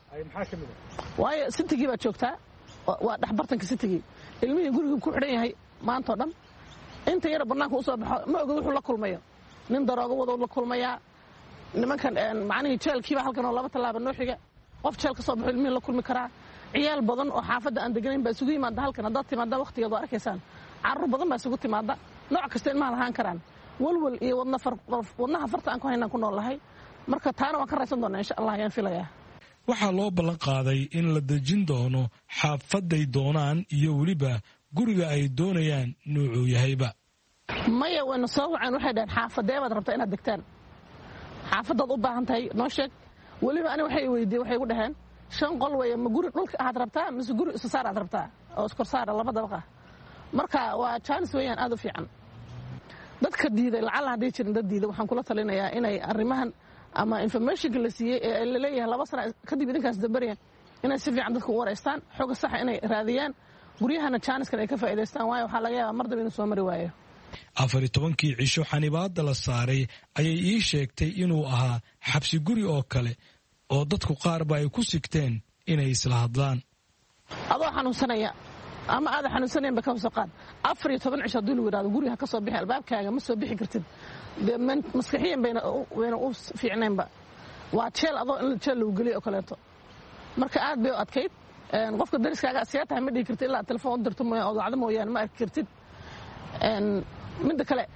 waayo sitigii baad joogtaa, waa dhexbartanka sitigii. ilmihii gurigii ku xidhan yahay maantao dhan. inta yara bannaanka u soo baxo ma oga wuxuu la kulmayo. nin daroogo wadow la kulmayaa. nimankan macnihii jeelkiiba halkan oo laba tallaaba noo xiga. qof jeel ka soo baxo ilmihii la kulmi karaa. ciyaal badan oo xaafadda aan deganayn baa isugu yimaada halkan. haddaad timaaddaa waqtigeed waa arkaysaan. carruur badan baa isugu timaadda. nooc kasta ilmaha lahaan karaan. walwal iyo wadnaha farta aan ku haynaan ku nool lahay. marka taana waan ka raysan doonaa insha allah ayaan filayaa. waxaa loo ballan qaaday in la dejin doono xaafaday doonaan iyo weliba guriga ay doonayaan nuucuu yahayba. maya wayna soo waceen waxay dhaheen xaafadee baad rabtaa inaad degtaan, xaafadaad u baahan tahay noo sheeg. weliba ani waxay weydiiyey waxay gu dhaheen shan qol weeye ma guri dhulka aad rabtaa mise guri isu saar aad rabtaa oo iskorsaara laba dabaq ah. marka waa jaanis weeyaan aad u fiican. dadka diiday lacala hadday jirin dad diiday waxaan kula talinayaa inay arrimahan ama informationka la siiyey ee la leeyahay laba sana kadib idinkaas dambaraya inay si fiican dadka u wareystaan, xooga saxa inay raadiyaan, guryahana jaaniskan ay ka faa'iidaystaan, waayo waxaa laga yaabaa mar dambe inuu soo mari waayo. afar iyo tobankii cisho xanibaadda la saaray ayay ii sheegtay inuu ahaa xabsi guri oo kale oo dadku qaarba ay ku sigteen inay isla hadlaan. adoo xanuunsanaya ama aada xanuunsanayn ba ka soo qaad afar iyo toban cisho haddii lagu yidhahdo guriga ka soo bixi albaabkaaga ma soo bixi kartid. dee maskaxiyan bayna wayna u fiicnaynba. waa jeel adoo in jeel lagu geliyo oo kaleeto. marka aad bay u adkayd. qofka dariskaaga asiyaa tahay ma dhihi kartid ilaa telefoon u dirto mooyaan oo dacdo mooyaane ma arki kartid. midda kale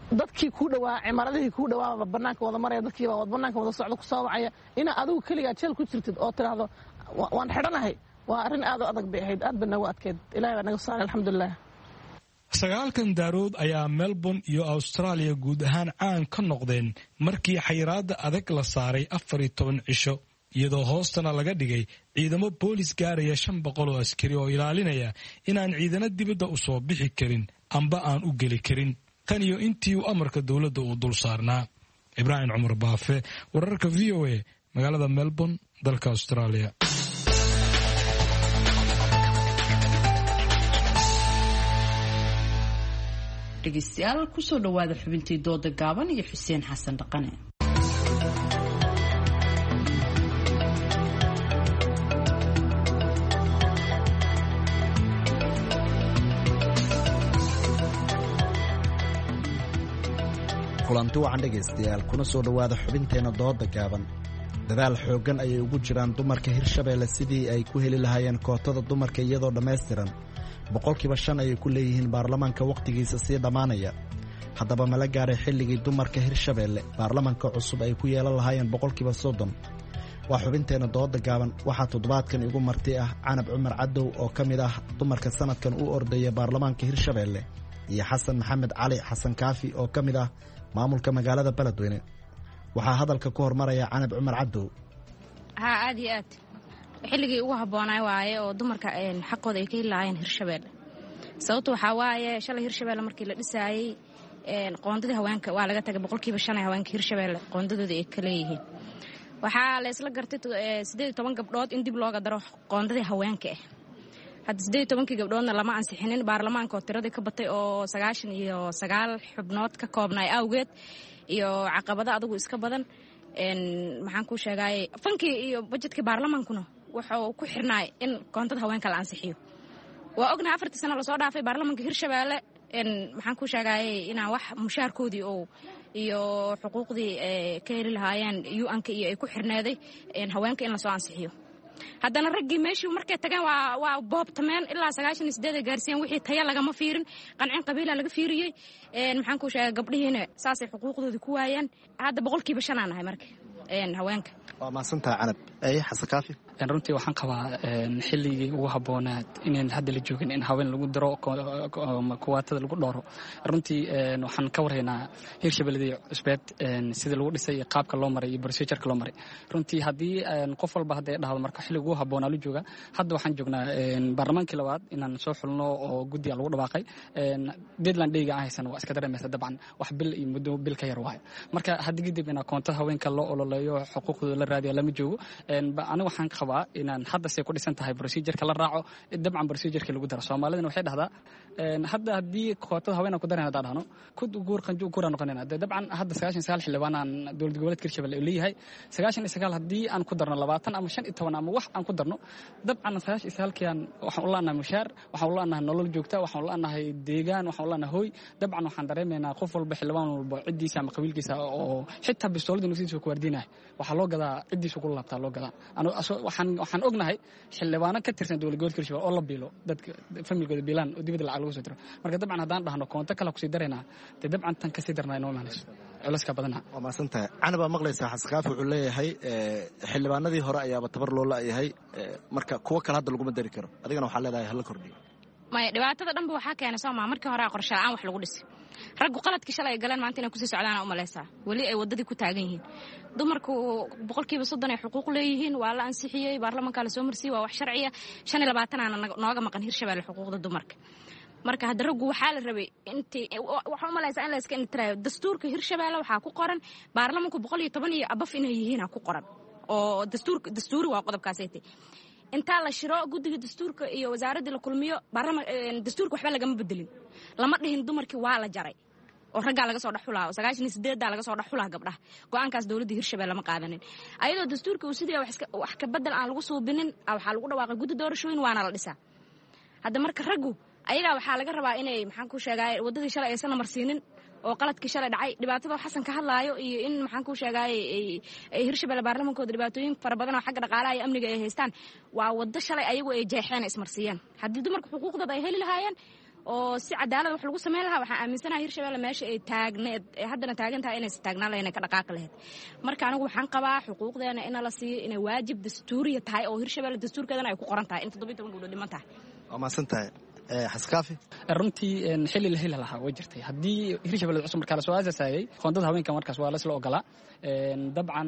dadkii kuu dhawaa cimaradihii kuu dhawaaba bannaanka wada maraya dadkiiba wad bannaanka wada socdo ku soo wacaya inaa adigu keligaa jeel ku jirtid oo tidhaahdo waan xidhanahay waa arrin aad u adag bay ahayd aad ba nagu adkeyd ilahay baa naga saaray alxamdulilah. sagaalkan daarood ayaa melbourne iyo austraaliya guud ahaan caan ka noqdeen markii xayiraadda adag la saaray afar iyo toban cisho iyadoo hoostana laga dhigay ciidamo boolis gaaraya shan boqol oo askari oo ilaalinaya inaan ciidano dibadda u soo bixi karin amba aan u geli karin tan iyo intii uu amarka dowladda uu dul saarnaa. ibraahim cumar baafe, wararka v o a, magaalada melbourne, dalka australia. dhegeystayaal kusoo dhawaada xubintii dooda gaaban iyo xuseen xasan dhaqane. kulanti wacan dhegaystayaal kuna soo dhowaada xubinteenna dooda gaaban. dadaal xooggan ayay ugu jiraan dumarka hirshabeelle sidii ay ku heli lahaayeen kootada dumarka iyadoo dhammaystiran boqolkiiba shan ayay ku leeyihiin baarlamaanka wakhtigiisa sii dhammaanaya. haddaba mala gaaray xilligii dumarka hirshabeelle baarlamaanka cusub ay ku yeelan lahaayeen boqolkiiba soddon. waa xubinteenna dooda gaaban waxaa toddobaadkan igu marti ah canab cumar cadow oo ka mid ah dumarka sanadkan u ordaya baarlamaanka hirshabeelle iyo xasan maxamed cali xasan kaafi oo ka mid ah maamulka magaalada beledweyne. waxaa hadalka ku hormaraya canab cumar cadow. haa aad iyo aad xilligii ugu habboonaa waaye oo dumarka xaqooda ay ka heli lahaayeen hirshabeelle. sababta waxaa waaye shalay hirshabeelle markii la dhisaayey qoondadii haweenka waa laga tagay boqolkiiba shan ee haweenka hirshabeelle qoondadooda ay ka leeyihiin. waxaa la isla gartay siddeed iyo toban gabdhood in dib looga daro qoondadii haweenka ah. hadda siddeed iyo tobankii gabdhoodna lama ansixinin baarlamaanka oo tiradii ka batay oo sagaashan iyo sagaal xubnood ka koobnaay awgeed iyo caqabado adigu iska badan. maxaan kuu sheegaaye fankii iyo bajetkii baarlamaankuna wuxuu ku xirnaay in koontada haweenka la ansixiyo. waa ognahay afartii sano lasoo dhaafay baarlamaanka hirshabeelle maxaan kuu sheegaaye inaan wax mushaarkoodii oo iyo xuquuqdii ka heli lahaayeen u-anka iyo ay ku xirneeday haweenka in lasoo ansixiyo. haddana raggii meeshii markay tageen waa waa boobtameen ilaa sagaashan iyo sideed ay gaarsiiyeen wixii taya lagama fiirin qancin qabiila laga fiiriyey. maxaan kuu sheegay gabdhihiina saasay xuquuqdoodii ku waayeen. hadda boqolkiiba shan aan nahay marka haweenka. waa mahadsantaha canab. eye xasan kaafi. runtii waxaan qabaa xilligii ugu habboonaad inaan hadda la joogin in haween lagu daro kuwaatada lagu dhooro. runtii waxaan ka warhaynaa hirshabeelladii cusbeed sidii lagu dhisay iyo qaabka loo maray iyo procedureka loo maray. runtii haddii qof walba hadday dhahdo marka xilliga ugu habboonaa la jooga hadda waxaan joognaa baarlamaankii labaad inaan soo xulno oo guddiga lagu dhawaaqay. deadland dheyga aan haysan waa iska dareemaysa dabcan wax bil iyo muddo bil ka yar waayo. marka hadda kadib inaa koontada haweenka loo ololeeyo xuquuqdooda la raadiya lama joogo. aniga waxaan qabaa inaan hadda say ku dhisan tahay procedureka la raaco dabcan procedureka lagu daro. soomaalidana waxay dhahdaa hadda haddii kootada haween aan ku daran haddaan dhahno kud guur qanjo guur aan noqonayna de dabcan hadda sagaashan sagaal xildhibaan aan dowlad goboleedka hirshabelle u leeyahay. sagaashan iyo sagaal haddii aan ku darno labaatan ama shan iyo toban ama wax aan ku darno dabcan sagaashan iyo sagaalkii aan waxaan u la'nahay mushaar waxaan u la'nahay nolol joogta waxaan u la'nahay deegaan waxaan u la'nahay hooy. dabcan waxaan dareemaynaa qof walba xildhibaan walba ciddiisa ama qabiilkiisa oo xitaa bistoolada naftiisa ku waardiinaya waxaa loo gadaa ciddiisa ku laabtaa loo gadaa. waxaan ognahay xildhibaano ka tirsan dowlad goboleedka hirshabelle oo la biilo dadka familkooda biilaan oo dibadda lacag lagu soo diro. marka dabcan haddaan dhahno koonto kale kusii daraynaa dee dabcan tan kasii darnaa inoo imaanayso culaska badana. waa mahadsantahay canab. aa maqlaysaa xasan kaafi wuxuu leeyahay xildhibaanadii hore ayaaba tabar loo la'yahay marka kuwo kale hadda laguma dari karo adigana waxaa leedahay hala kordhiyo. maya dhibaatada dhanba waxaa keenay sooma markii hore qorshe la-aan wax lagu dhisi. raggu qaladkii shalay ay galeen maanta inay kusii socdaana u malaysaa weli ay waddadii ku taagan yihiin. dumarku boqolkiiba soddon ay xuquuq leeyihiin waa la ansixiyey baarlamankaa la soo marsiyey waa wax sharciya. shan iyo labaatanaana nooga maqan hirshabelle xuquuqda dumarka. marka hadda raggu waxaa la rabay intii waxaa u malaysaa in la iska intiraayo dastuurka hirshabelle waxaa ku qoran baarlamanku boqol iyo toban iyo abaf inay yihiina ku qoran oo dastuurka dastuuri waa qodobkaasaytay. intaa la shiro guddiga dastuurka iyo wasaaraddii la kulmiyo dastuurka waxba lagama bedelin. lama dhihin dumarkii waa la jaray oo raggaa laga soo dhexulaa oo sagaashan iyo sideeddaa laga soo dhexulaa gabdhaha. go-aankaas dowladda hirshabelle lama qaadanin. ayadoo dastuurka uu sidii wax ka bedel aan lagu suubinin waxaa lagu dhawaaqay guddi doorashooyin waana la dhisaa. hadda marka raggu ayagaa waxaa laga rabaa inay maxaan ku sheegaaye waddadii shalay aysan marsiinin oo qaladkii shalay dhacay dhibaatada xasan ka hadlaayo iyo in maxaan ku sheegaaye ay hirshabelle baarlamankooda dhibaatooyin fara badan oo xagga dhaqaalaha iyo amniga ay haystaan waa waddo shalay ayagu ay jeexeen ismarsiiyeen. haddii dumarka xuquuqdooda ay heli lahaayeen oo si cadaalad wax lagu sameyn lahaa waxaan aaminsanahay hirshabelle meesha ay taagneed ee haddana taagan tahay inaysan taagnaan lahayn ay ka dhaqaaqi lahayd marka anigu waxaan qabaa xuquuqdeena in la siiyo inay waajib dastuuriya tahay oo hirshabelle dastuurkeedana ay ku qoran tahay in toddobiyo toban gabdhood dhiman tahay waa mahadsan tahay xaskaafi runtii xilli la heli lahaa way jirtay haddii hirshabelle cusub markaa la soo aasaasayay qoondada haweenka markaas waa laisla ogolaa dabcan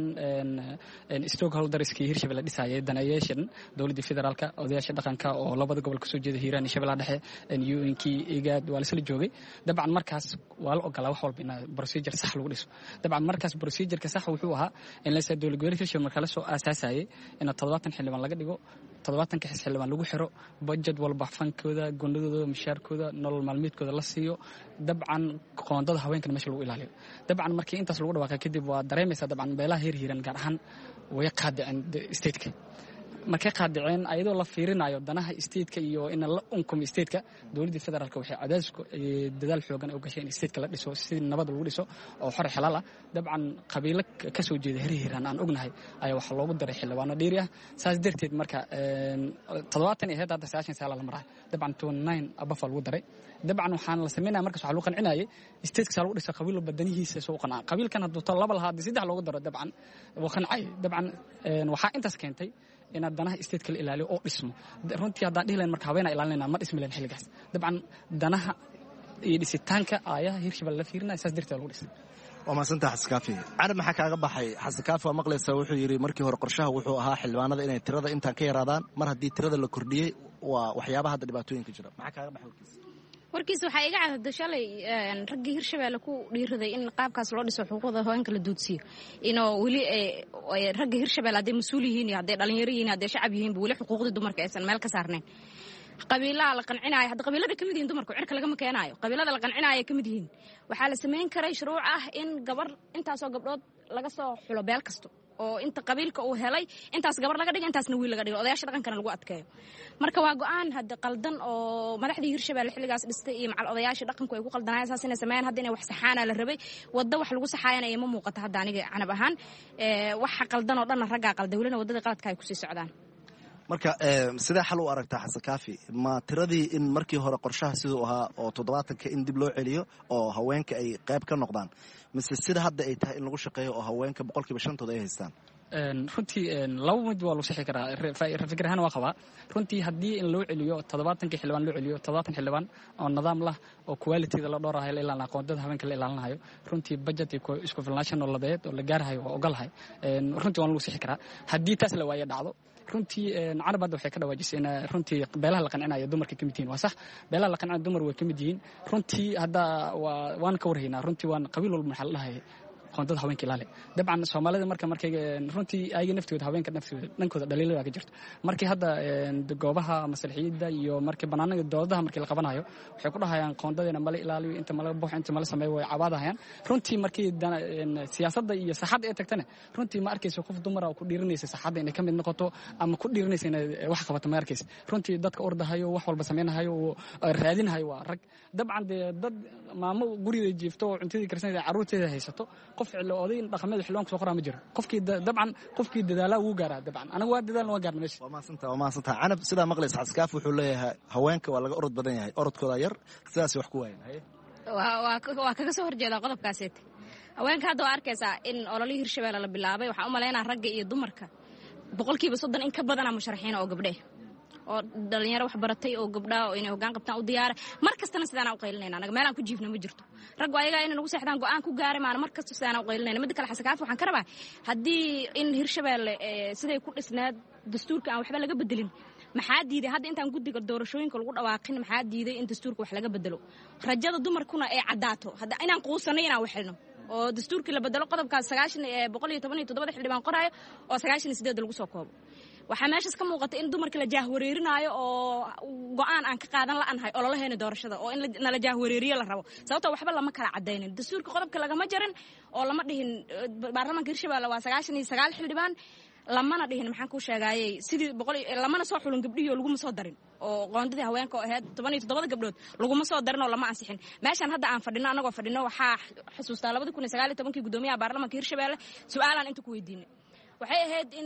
stockholderskii hirshabelle dhisayay daneeyaashan dowladdii federaalka odayaasha dhaqanka oo labada gobol kasoo jeeda hiiraan iyo shabeellaha dhexe unkii igaad waa laisla joogay dabcan markaas waa la ogolaa wax walba in procedure sax lagu dhiso dabcan markaas procedureka sax wuxuu ahaa in la dowlad goboleedka hirshabelle markaa la soo aasaasayay in toddobaatan xildhibaan laga dhigo toddobaatanka xis xildhibaan lagu xiro budget walba fankooda gondadooda mushaarkooda nolol maalmeedkooda la siiyo dabcan qoondada haweenkan meesha lagu ilaaliyo dabcan markii intaas lagu dhawaaqay kadib waa dareemaysaa dabcan beelaha heer hiiran gaar ahaan way qaadiceen stateka markay qaadiceen ayadoo la fiirinayo danaha stateka iyo in la unkumo stateka dowladdii federaalka waxay cadaadisku dadaal xoogan u gashay in stateka la dhiso si nabad lagu dhiso oo xor xalaal ah dabcan qabiilo ka soo jeeda heer hiiran aan ognahay ayaa waxa loogu daray xildhibaano dheeri ah saas darteed marka toddobaatan iyo hadda sagaashan saala la maray dabcan twenty-nine abafa lagu daray dabcan waxaan la sameynaa markaas waxa lagu qancinayay stateka lagu dhiso qabiilo badanihiisa soo qanaa qabiilkan hadduu laba lahaa saddex loogu daro dabcan waa qancay dabcan waxa intaas keentay in danaha stateka la ilaaliyo oo dhismo runtii haddaan dhihi lahayn marka haweenaa ilaalinayna ma dhismi lahayn xilligaas dabcan danaha iyo dhisitaanka aayaha hirshabelle la fiirinaya saas darteed lagu dhisay waa mahadsantaha xaskaafi carab maxaa kaaga baxay xaskaafi waa maqlaysaa wuxuu yidhi markii hore qorshaha wuxuu ahaa xildhibaanada inay tirada intaan ka yaraadaan mar haddii tirada la kordhiyey waa waxyaabaha hadda dhibaatooyinka jira maxaa kaaga baxay warkiisa warkiisa waxaa iga cadada shalay raggii hirshabelle ku dhiiraday in qaabkaas loo dhiso xuquuqda haweenka la duudsiyo inoo weli ragga hirshabelle hadday mas-uul yihiin iyo hadday dhalinyaro yihiin hadday shacab yihiinba weli xuquuqdii dumarka aysan meel ka saarnayn qabiilaha la qancinaayo hadda qabiilada ka mid yihiin dumarku cirka lagama keenaayo qabiilada la qancinaayo ka mid yihiin waxaa la samayn karay shuruuc ah in gabar intaasoo gabdhood laga soo xulo beel kasto oo inta qabiilka uu helay intaas gabar laga dhigo intaasna wiil laga dhigo odayaasha dhaqankana lagu adkeeyo marka waa go'aan hadda qaldan oo madaxdii hirshabelle xilligaas dhistay iyo macal odayaasha dhaqanku ay ku qaldanayaan saas inay sameeyaan hadda inay wax saxaana la rabay waddo wax lagu saxaayana ima muuqato hadda aniga canab ahaan waxa qaldan oo dhanna raggaa qalday welina waddadii qaladka ay kusii socdaan marka sidee xal u aragtaa xasankaafi ma tiradii in markii hore qorshaha siduu ahaa oo toddobaatanka in dib loo celiyo oo haweenka ay qayb ka noqdaan mise sida hadda ay tahay in lagu shaqeeyo oo haweenka boqolkiiba shantooda ay haystaan runtii laba mid waa lagu sixi karaa fikir ahaan waa qabaa runtii haddii in loo celiyo toddobaatankii xildhibaan loo celiyo toddobaatan xildhibaan oo nidaam lah oo qualityda la dhoorahayo la ilaalinayo qoondada haweenka la ilaalinayo runtii budget iyo isku filnaansho nololeed oo la gaarahayo waa ogolahay runtii waan lagu sixi karaa haddii taas la waayo dhacdo runtii carab hadda waxay ka dhawaajisay in runtii beelaha la qancinayo dumarka ka mid yihiin waa sax beelaha la qancinayo dumar way ka mid yihiin runtii hadda waa waan ka warhaynaa runtii waan qabiil walba maxaa la dhahay qoondada haweenka ilaali dabcan soomaalida marka markay runtii ayaga naftooda haweenka naftooda dhankooda dhaliilada ka jirto markii hadda goobaha maslaxiyada iyo markii banaanada dowladaha markii la qabanayo waxay ku dhahayaan qoondadeena mala ilaaliyo inta mala buux inta mala sameeyo way cabaadahayaan runtii markii siyaasadda iyo saxadda ay tagtana runtii ma arkayso qof dumar oo ku dhiiranaysa saxadda inay ka mid noqoto ama ku dhiiranaysa inay wax qabato ma arkaysa runtii dadka ordahayo wax walba sameynahayo oo raadinahayo waa rag dabcan dee dad maamo guriga jiifto oo cuntadii karsanaysa carruurteeda haysato qof ficilo oday dhaqameed xilwan soo qoraa ma jiro qofkii dabcan qofkii dadaala uu gaaraa dabcan anagu waa dadaalna waa gaarna meesha waa maasanta waa maasanta canab sidaa maqlaysa xaskaaf wuxuu leeyahay haweenka waa laga orod badan yahay orodkooda yar sidaas wax ku waayeen waa waa kaga soo horjeeda qodobkaasete haweenka hadda waa arkaysaa in ololihii hirshabelle la bilaabay waxaan u malaynaa ragga iyo dumarka boqolkiiba soddon in ka badana musharaxiina oo gabdhe oo dhalinyaro wax baratay oo gabdhaa oo inay hoggaan qabtaan u diyaara mar kastana sidaanaa u qaylinayna anaga meelaan ku jiifna ma jirto raggu ayagaa inay nagu seexdaan go'aan ku gaari maana mar kasta sidaanaa u qaylinayna midda kale xasankaafi waxaan ka rabaa haddii in hirshabelle siday ku dhisneed dastuurka aan waxba laga bedelin maxaa diiday hadda intaan guddiga doorashooyinka lagu dhawaaqin maxaa diiday in dastuurka wax laga bedelo rajada dumarkuna ay caddaato hadda inaan quusanay inaan waxelno oo dastuurkii la bedelo qodobkaas sagaashan boqol iyo toban iyo toddobada xildhibaan qoraayo oo sagaashan iyo sideed lagu soo koobo waxaa meeshaas ka muuqata in dumarka la jaahwareerinaayo oo go'aan aan ka qaadan la'anahay ololaheena doorashada oo in nala jaahwareeriyo la rabo sababtoo waxba lama kala cadaynin dastuurka qodobka lagama jarin oo lama dhihin baarlamaanka hirshabelle waa sagaashan iyo sagaal xildhibaan lamana dhihin maxaan kuu sheegaayey sidii boqol lamana soo xulin gabdhihioo laguma soo darin oo qoondadii haweenka oo ahayd toban iyo toddobada gabdhood laguma soo darin oo lama ansixin meeshaan hadda aan fadhino annagoo fadhino waxaa xusuustaa labada kun iyo sagaal iyo tobankii guddoomiyaha baarlamaanka hirshabelle su-aalaan inta ku weydiinay waxay ahayd in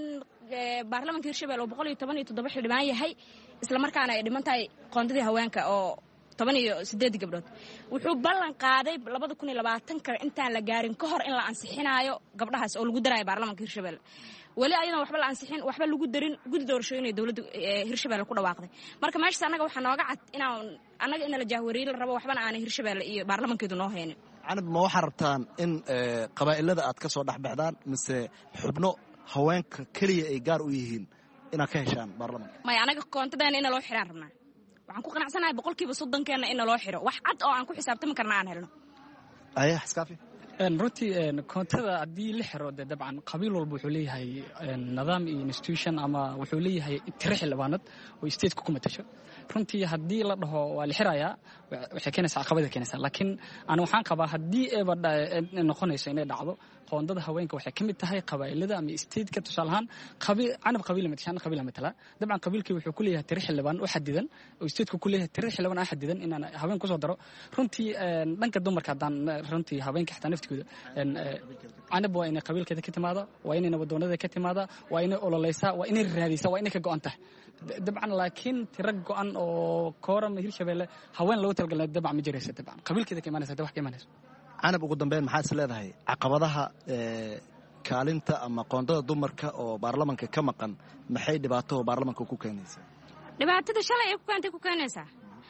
baarlamaanka hirshabelle oo boqol iyo toban iyo toddoba xildhibaan yahay isla markaana ay dhiman tahay qoondadii haweenka oo toban iyo sideed gabdhood wuxuu ballan qaaday labada kun iyo labaatanka intaan la gaarin ka hor in la ansixinayo gabdhahaas oo lagu daraayo baarlamaanka Hirshabelle wali ayadoo waxba la ansixin waxba lagu darin gudi doorashooyin dawladda Hirshabelle ku dhawaaqday marka meesha anaga waxa nooga cad inaan anaga in la jahwareeyay la rabo waxbana aan Hirshabelle iyo baarlamaankeedu noo heenin canab ma waxa rabtaan in qabaa'ilada aad ka soo dhaxbaxdaan mise xubno haweenka kaliya ay gaar u yihiin inaad ka heshaan baarlamaanka ma anaga koontadeena in loo xiraan rabnaa waxaan ku qanacsanahay boqolkiiba soddon keena in loo xiro wax cad oo aan ku xisaabtami karna aan helno ayaa xaskaafi runtii koontada haddii la xiro dee dabcan qabiil walba wuxuu leeyahay nidaam iyo institution ama wuxuu leeyahay tiro xildhibaanad oo stateku ku matasho runtii haddii la dhaho waa la xirayaa waxay keenaysaa caqabada keenaysaa laakiin aan waxaan qabaa haddii eeba noqonayso inay dhacdo qoondada haweenka waxay ka mid tahay qabaa'ilada ama stateka tusaale ahaan qabiil canab qabiil matashaan qabiil matala dabcan qabiilkii wuxuu ku leeyahay tiro xildhibaan u xadidan oo stateku ku leeyahay tiro xildhibaan u xadidan inaan haween ku soo daro runtii dhanka dumarka haddaan runtii haweenka xitaa naftigooda canab waa inay qabiilkeeda ka timaada waa inay nabadoonada ka timaada waa inay ololeysaa waa inay raadisa waa inay ka go'an tahay dabcan laakiin tiro go'an oo kooram Hirshabelle haween loo talgalay dabcan ma jiraysa dabcan qabiilkeeda ka imaanaysa wax ka imaanaysa canab ugu dambeyn maxaa is leedahay caqabadaha kaalinta ama qoondada dumarka oo baarlamaanka ka maqan maxay dhibaato baarlamaanka ku keenaysaa dhibaatada shalay ay ku keentay ku keenaysaa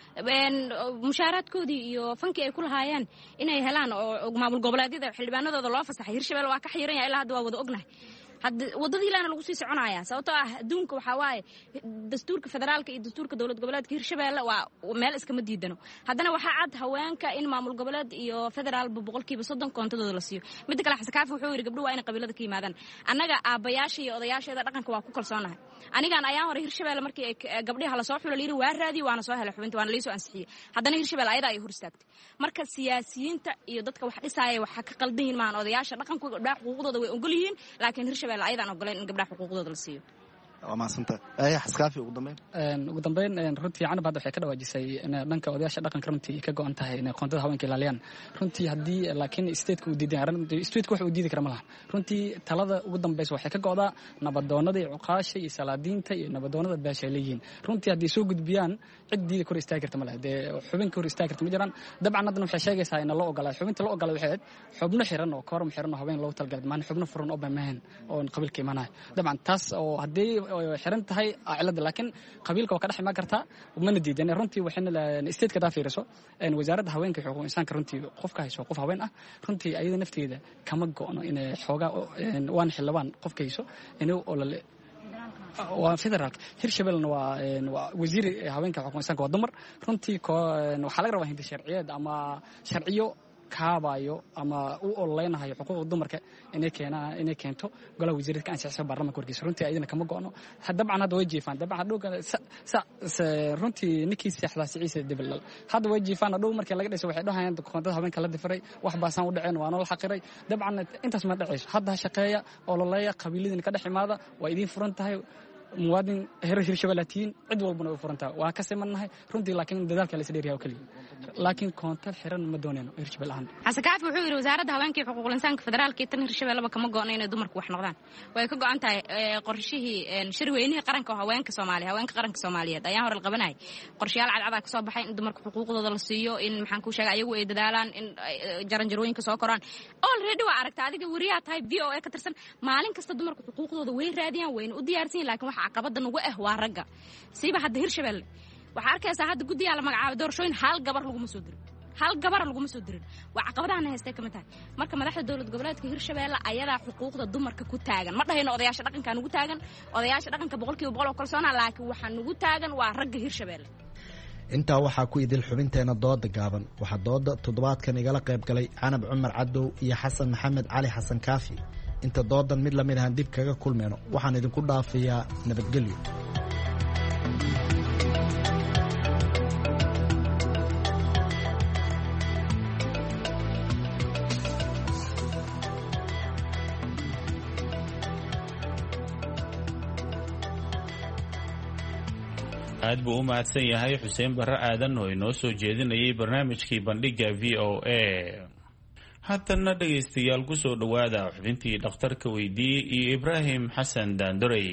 mushaaraadkoodii iyo fankii ay ku lahaayeen inay helaan oo maamul goboleedyada xildhibaanadooda loo fasaxay Hirshabelle waa ka xiran yahay ilaa hadda waa wada ognahay hadda wadadii ilaana lagu sii soconaya sababtoo ah adduunka waxaa waaye dastuurka federaalka iyo dastuurka dowlad goboleedka Hirshabelle waa meel iskama diidano haddana waxaa cad haweenka in maamul goboleed iyo federaalba boqolkiiba soddon koontadooda la siiyo midda kale xaskaafi wuxuu yidhi gabdhuhu waa inay qabiilada ka yimaadaan annaga aabbayaasha iyo odayaasheeda dhaqanka waa ku kalsoonahay anigaan ayaan hore Hirshabelle markii gabdhaha la soo xulo layiri waa raadi waana soo helay xubinta waana liisoo ansixiyey haddana Hirshabelle ayada ay hor istaagtay marka siyaasiyiinta iyo dadka wax dhisaaya waxa ka qaldan yihiin maahan odayaasha dhaqanku gabdhaha xuquuqdooda way ogol yihiin laakiin Hirshabelle ayadaan ogoleen in gabdhaha xuquuqdooda la siiyo waa maasanta ay xaskaafi ugu dambeyn een ugu dambeyn runtii canab hadda waxay ka dhawaajisay in dhanka odayaasha dhaqanka runtii ka go'an tahay in qoondada haweenka ilaaliyaan runtii haddii laakiin stateka uu diiday runtii stateka wax uu diidi kara ma laha runtii talada ugu dambaysa waxay ka go'daa nabadoonada iyo cuqaasha iyo salaadiinta iyo nabadoonada beesha leeyihiin runtii haddii soo gudbiyaan cid diidi kor istaagi karta ma laha dee xubin kor istaagi karta ma jiraan dabcan haddana waxay sheegaysaa in loo ogolaaday xubinta loo ogolaaday waxay ahayd xubno xiran oo kooram xiran oo haween loogu talgalay maan xubno furan oo bamahan oo qabiilka imaanaya dabcan taas oo haddii xiran tahay cilada laakiin qabiilka oo ka dhex imaan kartaa mana diidan runtii waxayna stateka daa fiiriso wasaaradda haweenka xuquuq insaanka runtii qofka hayso qof haween ah runtii ayada nafteeda kama go'no inay xoogaa waan xildhibaan qofka hayso inuu olole waa federaalka Hirshabelle waa waa wasiir haweenka xuquuq insaanka waa dumar runtii waxaa laga rabaa hindi sharciyeed ama sharciyo kaabayo ama u ololeynayo xuquuqda dumarka inay keenaan inay keento golaha wasiirka ansixisa baarlamaanka warkiisa runtii ayadana kama go'no dabcan hadda way jiifaan dabcan hadhow runtii ninkii seexdaa siciisa dibal hadda way jiifaan hadhow markii laga dhiso waxay dhahayaan qoondada haweenka la difiray wax baasaan u dhaceen waa nolol xaqiray dabcan intaas ma dhacayso hadda ha shaqeeya ololeeya qabiiladina ka dhex imaada waa idiin furan tahay muwaadin heer Hirshabelle tiin cid walbana way furantaa waa ka simannahay runtii laakiin dadaalka la isdheeriyaa kaliya laakiin koontar xiran ma doonayno Hirshabelle ahaan xaskaafi wuxuu yiri wasaaradda haweenka iyo xuquuqul insaanka federaalka iyo tan Hirshabelle ba kama go'no inay dumarku wax noqdaan way ka go'an tahay qorshihii shirweynaha qaranka haweenka Soomaaliya haweenka qaranka Soomaaliyeed ayaan hore qabanay qorshayaal cadcad ka soo baxay in dumarku xuquuqdooda la siiyo in maxaan ku sheegay ayagu ay dadaalaan in jaran jarooyinka soo koraan already waa aragtaa adiga wariyaha tahay V O A ka tirsan maalin kasta dumarku xuquuqdooda way raadiyaan wayna u diyaarsan laakiin waxa caqabada nagu ah waa ragga siiba hadda Hirshabelle waxa arkaysaa hadda guddiga la magacaabo doorashooyin hal gabar lagu ma soo dirin hal gabar lagu ma soo dirin waa caqabadaha haystay kamid tahay marka madaxda dawlad goboleedka Hirshabelle ayadaa xuquuqda dumarka ku taagan ma dhahayno odayaasha dhaqanka nagu taagan odayaasha dhaqanka boqolkiiba boqol oo kalsoona laakiin waxa nagu taagan waa ragga Hirshabelle intaa waxaa ku idil xubinteena dooda gaaban waxaa dooda toddobaadkan igala qayb galay canab cumar cadow iyo xasan maxamed cali xasan kaafi inta doodan mid lamid ahaan dib kaga kulmeyno waxaan idinku dhaafayaa nabadgelyo aad buu u mahadsan yahay xuseen barre aadan oo inoo soo jeedinayay barnaamijkii bandhiga V O A haddana dhegaystayaal ku soo dhowaada xubintii dhakhtarka weydiiyey iyo Ibraahim Xasan Daandorey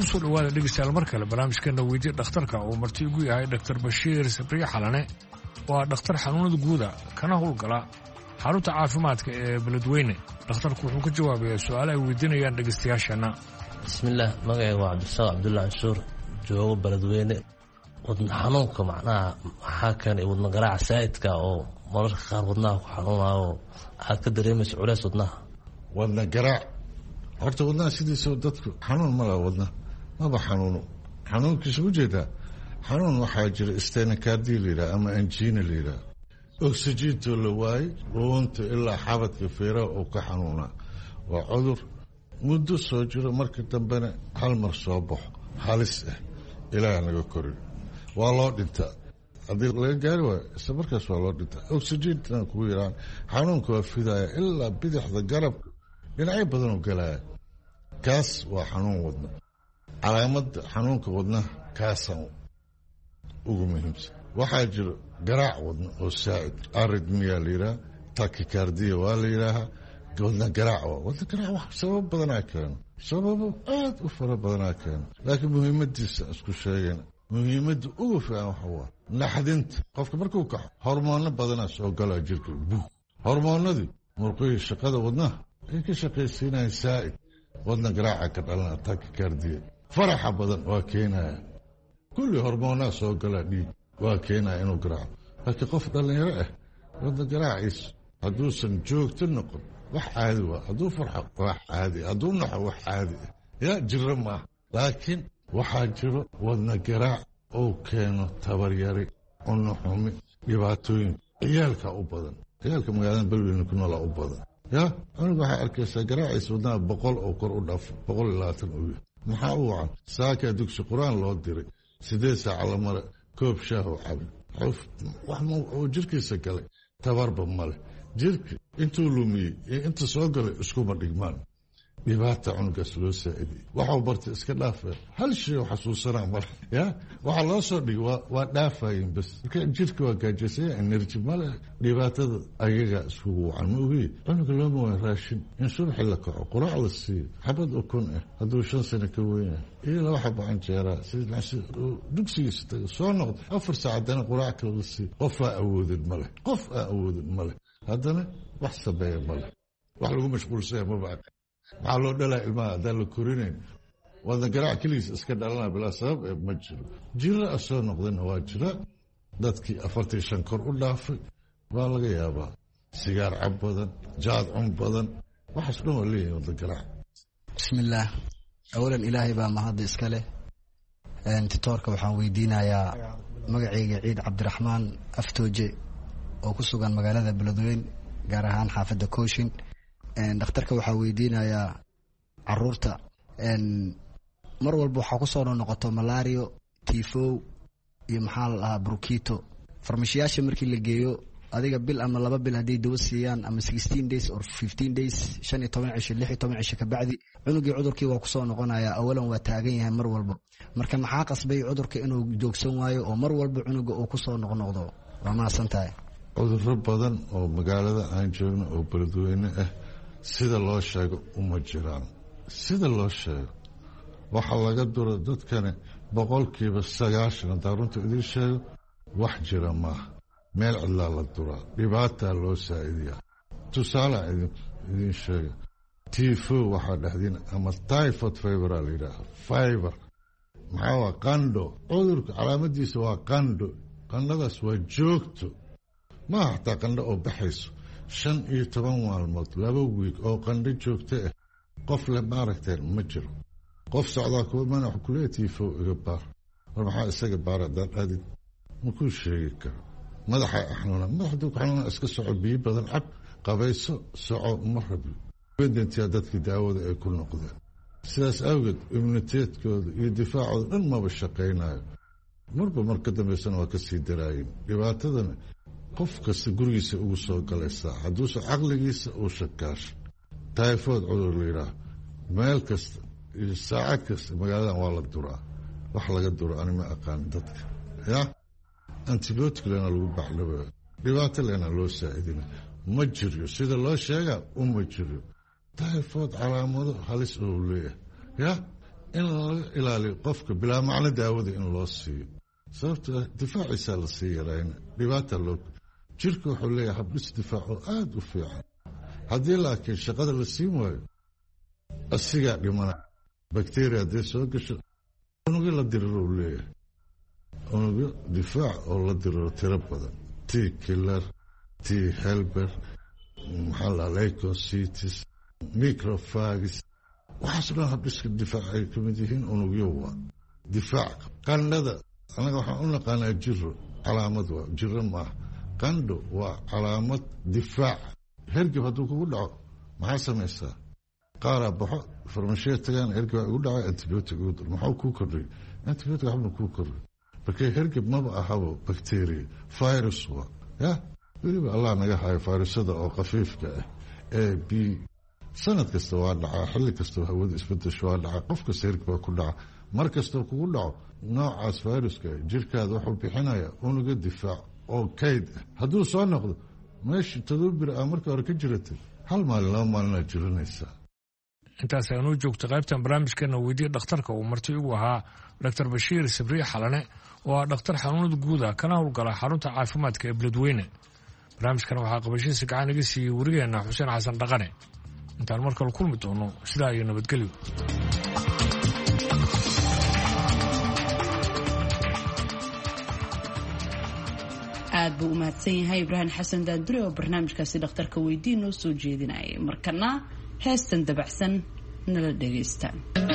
kusoo dhawaada dhegeystayaal mar kale barnaamijkeena weydiya dhakhtarka uu marti ugu yahay dhaktar bashiir sabriye xalane waa dhakhtar xanuunada guuda kana howlgala xarunta caafimaadka ee beledweyne dhakhtarku wuxuu ka jawaabayaa su-aale ay weydiinayaan dhegeystayaashana bismillaah magacayga waa cabdisaaq cabdulla canshuur joogo beledweyne wadna xanuunka macnaha maxaa keenay wadna garaaca saa'idka oo mararka qaar wadnaha ku xanuunayo aad ka dareemayso culays wadnaha wadna garaac horta wadnaha sidiisa dadku xanuun mala wadna maba xanuuno xanuunkiisa ujeedaa xanuun waxaa jira stenocardia la yidhaha ama angina la yidhaha oxygeentoo la waayey dhuunta ilaa xabadka feeraha oo ka xanuunaa waa cudur muddo soo jiro marka dambena hal mar soo baxo halis ah ilaaha naga korin waa loo dhintaa haddii laga gaari waayo isla markaas waa loo dhintaa oxygeentana kugu yaraan xanuunka waa fidaya ilaa bidixda garabka dhinacyo badanoo galaya kaas waa xanuun wadna calaamadda xanuunka wadnaha kaasaan ugu muhiimsan waxaa jiro garaac wadna oo saa'id aridmiya la yidhaha takikardiya waa la yidhaahaa wadna garaac waa wadna garaac wax sabab badanaa keeno sababo aad u fara badanaa keeno laakiin muhiimadiisa isku sheegayna muhiimadda ugu fiican waxa waa naxdinta qofka markuu kaxo hormoono badanaa soo galaa jirka bug hormoonadii murqihii shaqada wadnaha ay ka shaqaysiinayaan saa'id wadna garaaca ka dhalana takikardiya faraxa badan waa keenaya kulli hormoonaa soo galaa dhiig waa keenaya inuu garaaco laakiin qof dhallinyaro ah wadna garaaciisa hadduusan joogto noqon wax caadi waa hadduu farxo wax caadi hadduu naxo wax caadi ah yaa jiro maaha laakiin waxaa jiro wadna garaac oo keeno tabaryari cunno xumi dhibaatooyin ciyaalka u badan ciyaalka magaalada beledweyne ku noolaa u badan yaa anigu waxaa arkaysaa garaaciisa wadnaha boqol oo kor u dhaafo boqol iyo labaatan oo yahay maxaa u wacan saakaa dugsi qur-aan loo diray sideed saaca la mare koob shaah oo cabin wax oo jirkiisa galay tabarba male jirka intuu lumiyey iyo inta soo galay iskuma dhigmaan dhibaata cunugaas loo saa'idiyey waxau bartay iska dhaafeen hal shay oo xasuusanaa male ya waxaa loo soo dhigay waa waa dhaafayin bas marka jirka waa gaajasaya energy male dhibaatada ayagaa iskugu wacan ma ogiye cunuga looma waa raashin in subaxi la kaco quraac la siiyo xabad ukun ah hadduu shan sano ka weynyahay iyo laba xabo canjeeraa si dugsigiisa taga soo noqda afar saac haddana quraac kale la siiyo qof aa awoodin male qof aa awoodin male haddana wax sameeya male wax lagu mashquulsaya maba maxaa loo dhalaa ilmaha haddaan la korinayn wadna garaac keligiis iska dhalana bilaa sabab ee ma jiro jira a soo noqdayna waa jira dadkii afartii shan kor u dhaafay waa laga yaabaa sigaar cab badan jaad cun badan waxaas dhan waa leeyihin wadna garaac bismillaah awalan ilaahay baa mahadda iska leh titoorka waxaan weydiinayaa magacayga ciid cabdiraxmaan aftooje oo ku sugan magaalada beledweyne gaar ahaan xaafadda kooshin dhakhtarka waxaa weydiinayaa caruurta mar walba waxaa ku soo noqoto malario tifow iyo maxaa la dhahaa brukito farmashiyaasha markii la geeyo adiga bil ama laba bil hadday dawo siiyaan ama sixteen days or fifteen days shan iyo toban cisho lix iyo toban cisho kabacdi cunugii cudurkii waa kusoo noqonayaa awalan waa taagan yahay mar walba marka maxaa qasbay cudurka inuu joogsan waayo oo mar walba cunuga uu kusoo noqnoqdo waa mahadsan tahay cudurro badan oo magaalada aan joogno oo beledweyne ah sida loo sheego uma jiraan sida loo sheego waxaa laga duro dadkani boqolkiiba sagaashan haddaa runta idiin sheego wax jira maaha meel cidlaa la duraa dhibaataa loo saa'idiyaa tusaalea idiin sheega tifo waxaa dhexdiina ama typhod fibera la yidhaaha fiber maxaa waa qandho cudurka calaamadiisa waa qandho qandhadaas waa joogto maaha xataa qandho oo baxayso shan iyo toban maalmood laba wiig oo qandho joogto ah qof le maaragteen ma jiro qof socdaa kuwa mana wax kuleeya tifo iga baar war maxaa isaga baara haddaad aadid makuu sheegi karo madaxa xanuuna madaxduu ku xanuuna iska soco biyo badan cab qabayso soco ma rabi bendentia dadkii daawada ay ku noqdeen sidaas awgeed immuniteedkooda iyo difaacooda dhan maba shaqaynayo marba mar ka dambaysana waa ka sii daraayeen dhibaatadana qof kasta gurigiisa ugu soo galaysaa hadduuse caqligiisa uu shakaasho tyfood cudur la yidhaaha meel kasta iyo saacad kasta magaaladan waa la duraa wax laga duro ani ma aqaan dadka ya antibiotic lena lagu baxdhaba dhibaato lena loo saa'idina ma jiryo sida loo sheegaa uma jiryo tyfood calaamado halis oo leeyahay ya in laga ilaaliyo qofka bilaa macno daawada in loo siiyo sababtoo difaaciisaa la sii yarayna dhibaata loo jirka wuxuu leeyahay habdhis difaac oo aada u fiican haddii laakiin shaqada la siin waayo asigaa dhimana bakteriya haddii soo gasho unugyo la diriro uu leeyahay unugyo difaac oo la diriro tiro badan t killer t helber maxaa la leukocytes microphages waxaasoo dhan habdhiska difaac ay ka mid yihiin unugyo waa difaac qandhada annaga waxaan u naqaanaa jiro calaamad waa jiro maaha qandho waa calaamad difaac hergeb hadduu kugu dhaco maxaa samaysaa qaaraa baxo farmashiya tagaan hergeb baa igu dhacay antibiotic ugu dar maxaa kuu kordhay antibiotic waxba kuu kordhay markay hergeb maba ahabo bacteria virus waa ya weliba allah naga hayo fayrusada oo khafiifka ah a b sanad kasta waa dhacaa xilli kastoo hawada isbedesho waa dhacaa qof kasta hergeb baa ku dhaca mar kastoo kugu dhaco noocaas viruska jirkaada wuxuu bixinaya unuga difaac oo kayd ah hadduu soo noqdo meeshii todoba bir ah markii hore ka jiratay hal maalin laba maalinaad jiranaysaa intaas aanuu joogta qaybtan barnaamijkeena weydiye dhakhtarka uu marti ugu ahaa doctor bashiir sabriye xalane oo ah dhakhtar xanuunada guuda kana howlgala xarunta caafimaadka ee beledweyne barnaamijkan waxaa qabashihiisa gacan iga siiyey werigeena xuseen xasan dhaqane intaan mar kale kulmi doono sidaa iyo nabadgelyo aad buu u mahadsan yahay ibraahim xasan daandure oo barnaamijkaasi dhakhtarka weydii noo soo jeedinayay markana heestan dabacsan nala dhegaysta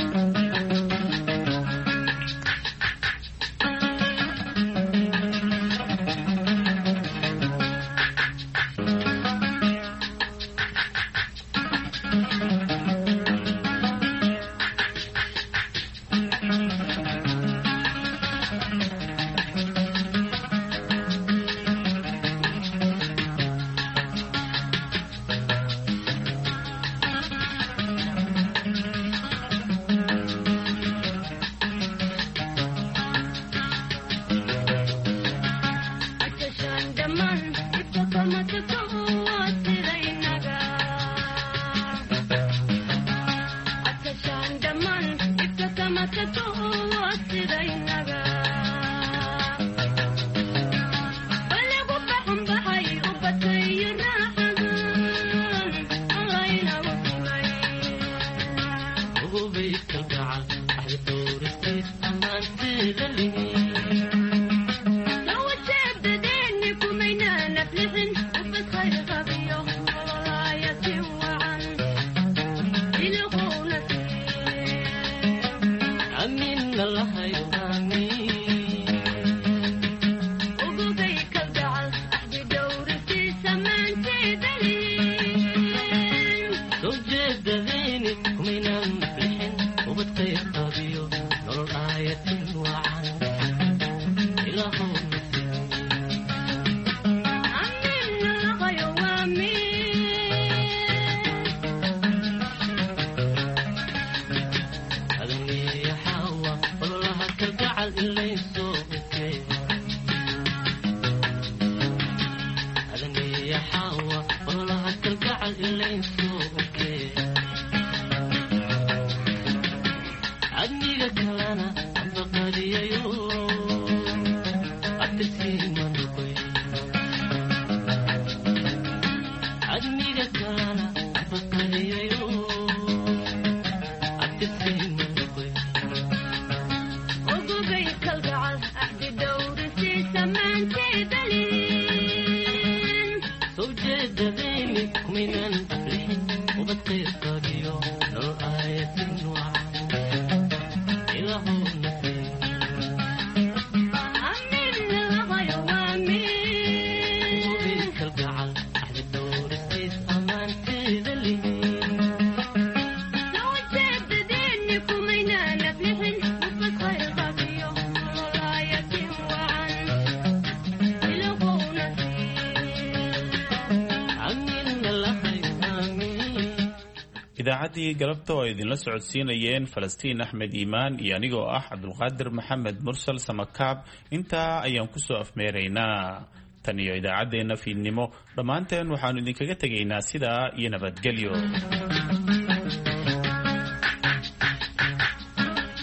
idaacaddii galabta oo idinla socodsiinayeen falastiin axmed iimaan iyo anigoo ah cabdulqaadir maxamed mursal samakaab intaa ayaan ku soo afmeeraynaa tan iyo idaacaddeenna fiidnimo dhammaanteen waxaannu idinkaga tegaynaa sidaa iyo nabadgelyo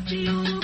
Thank you.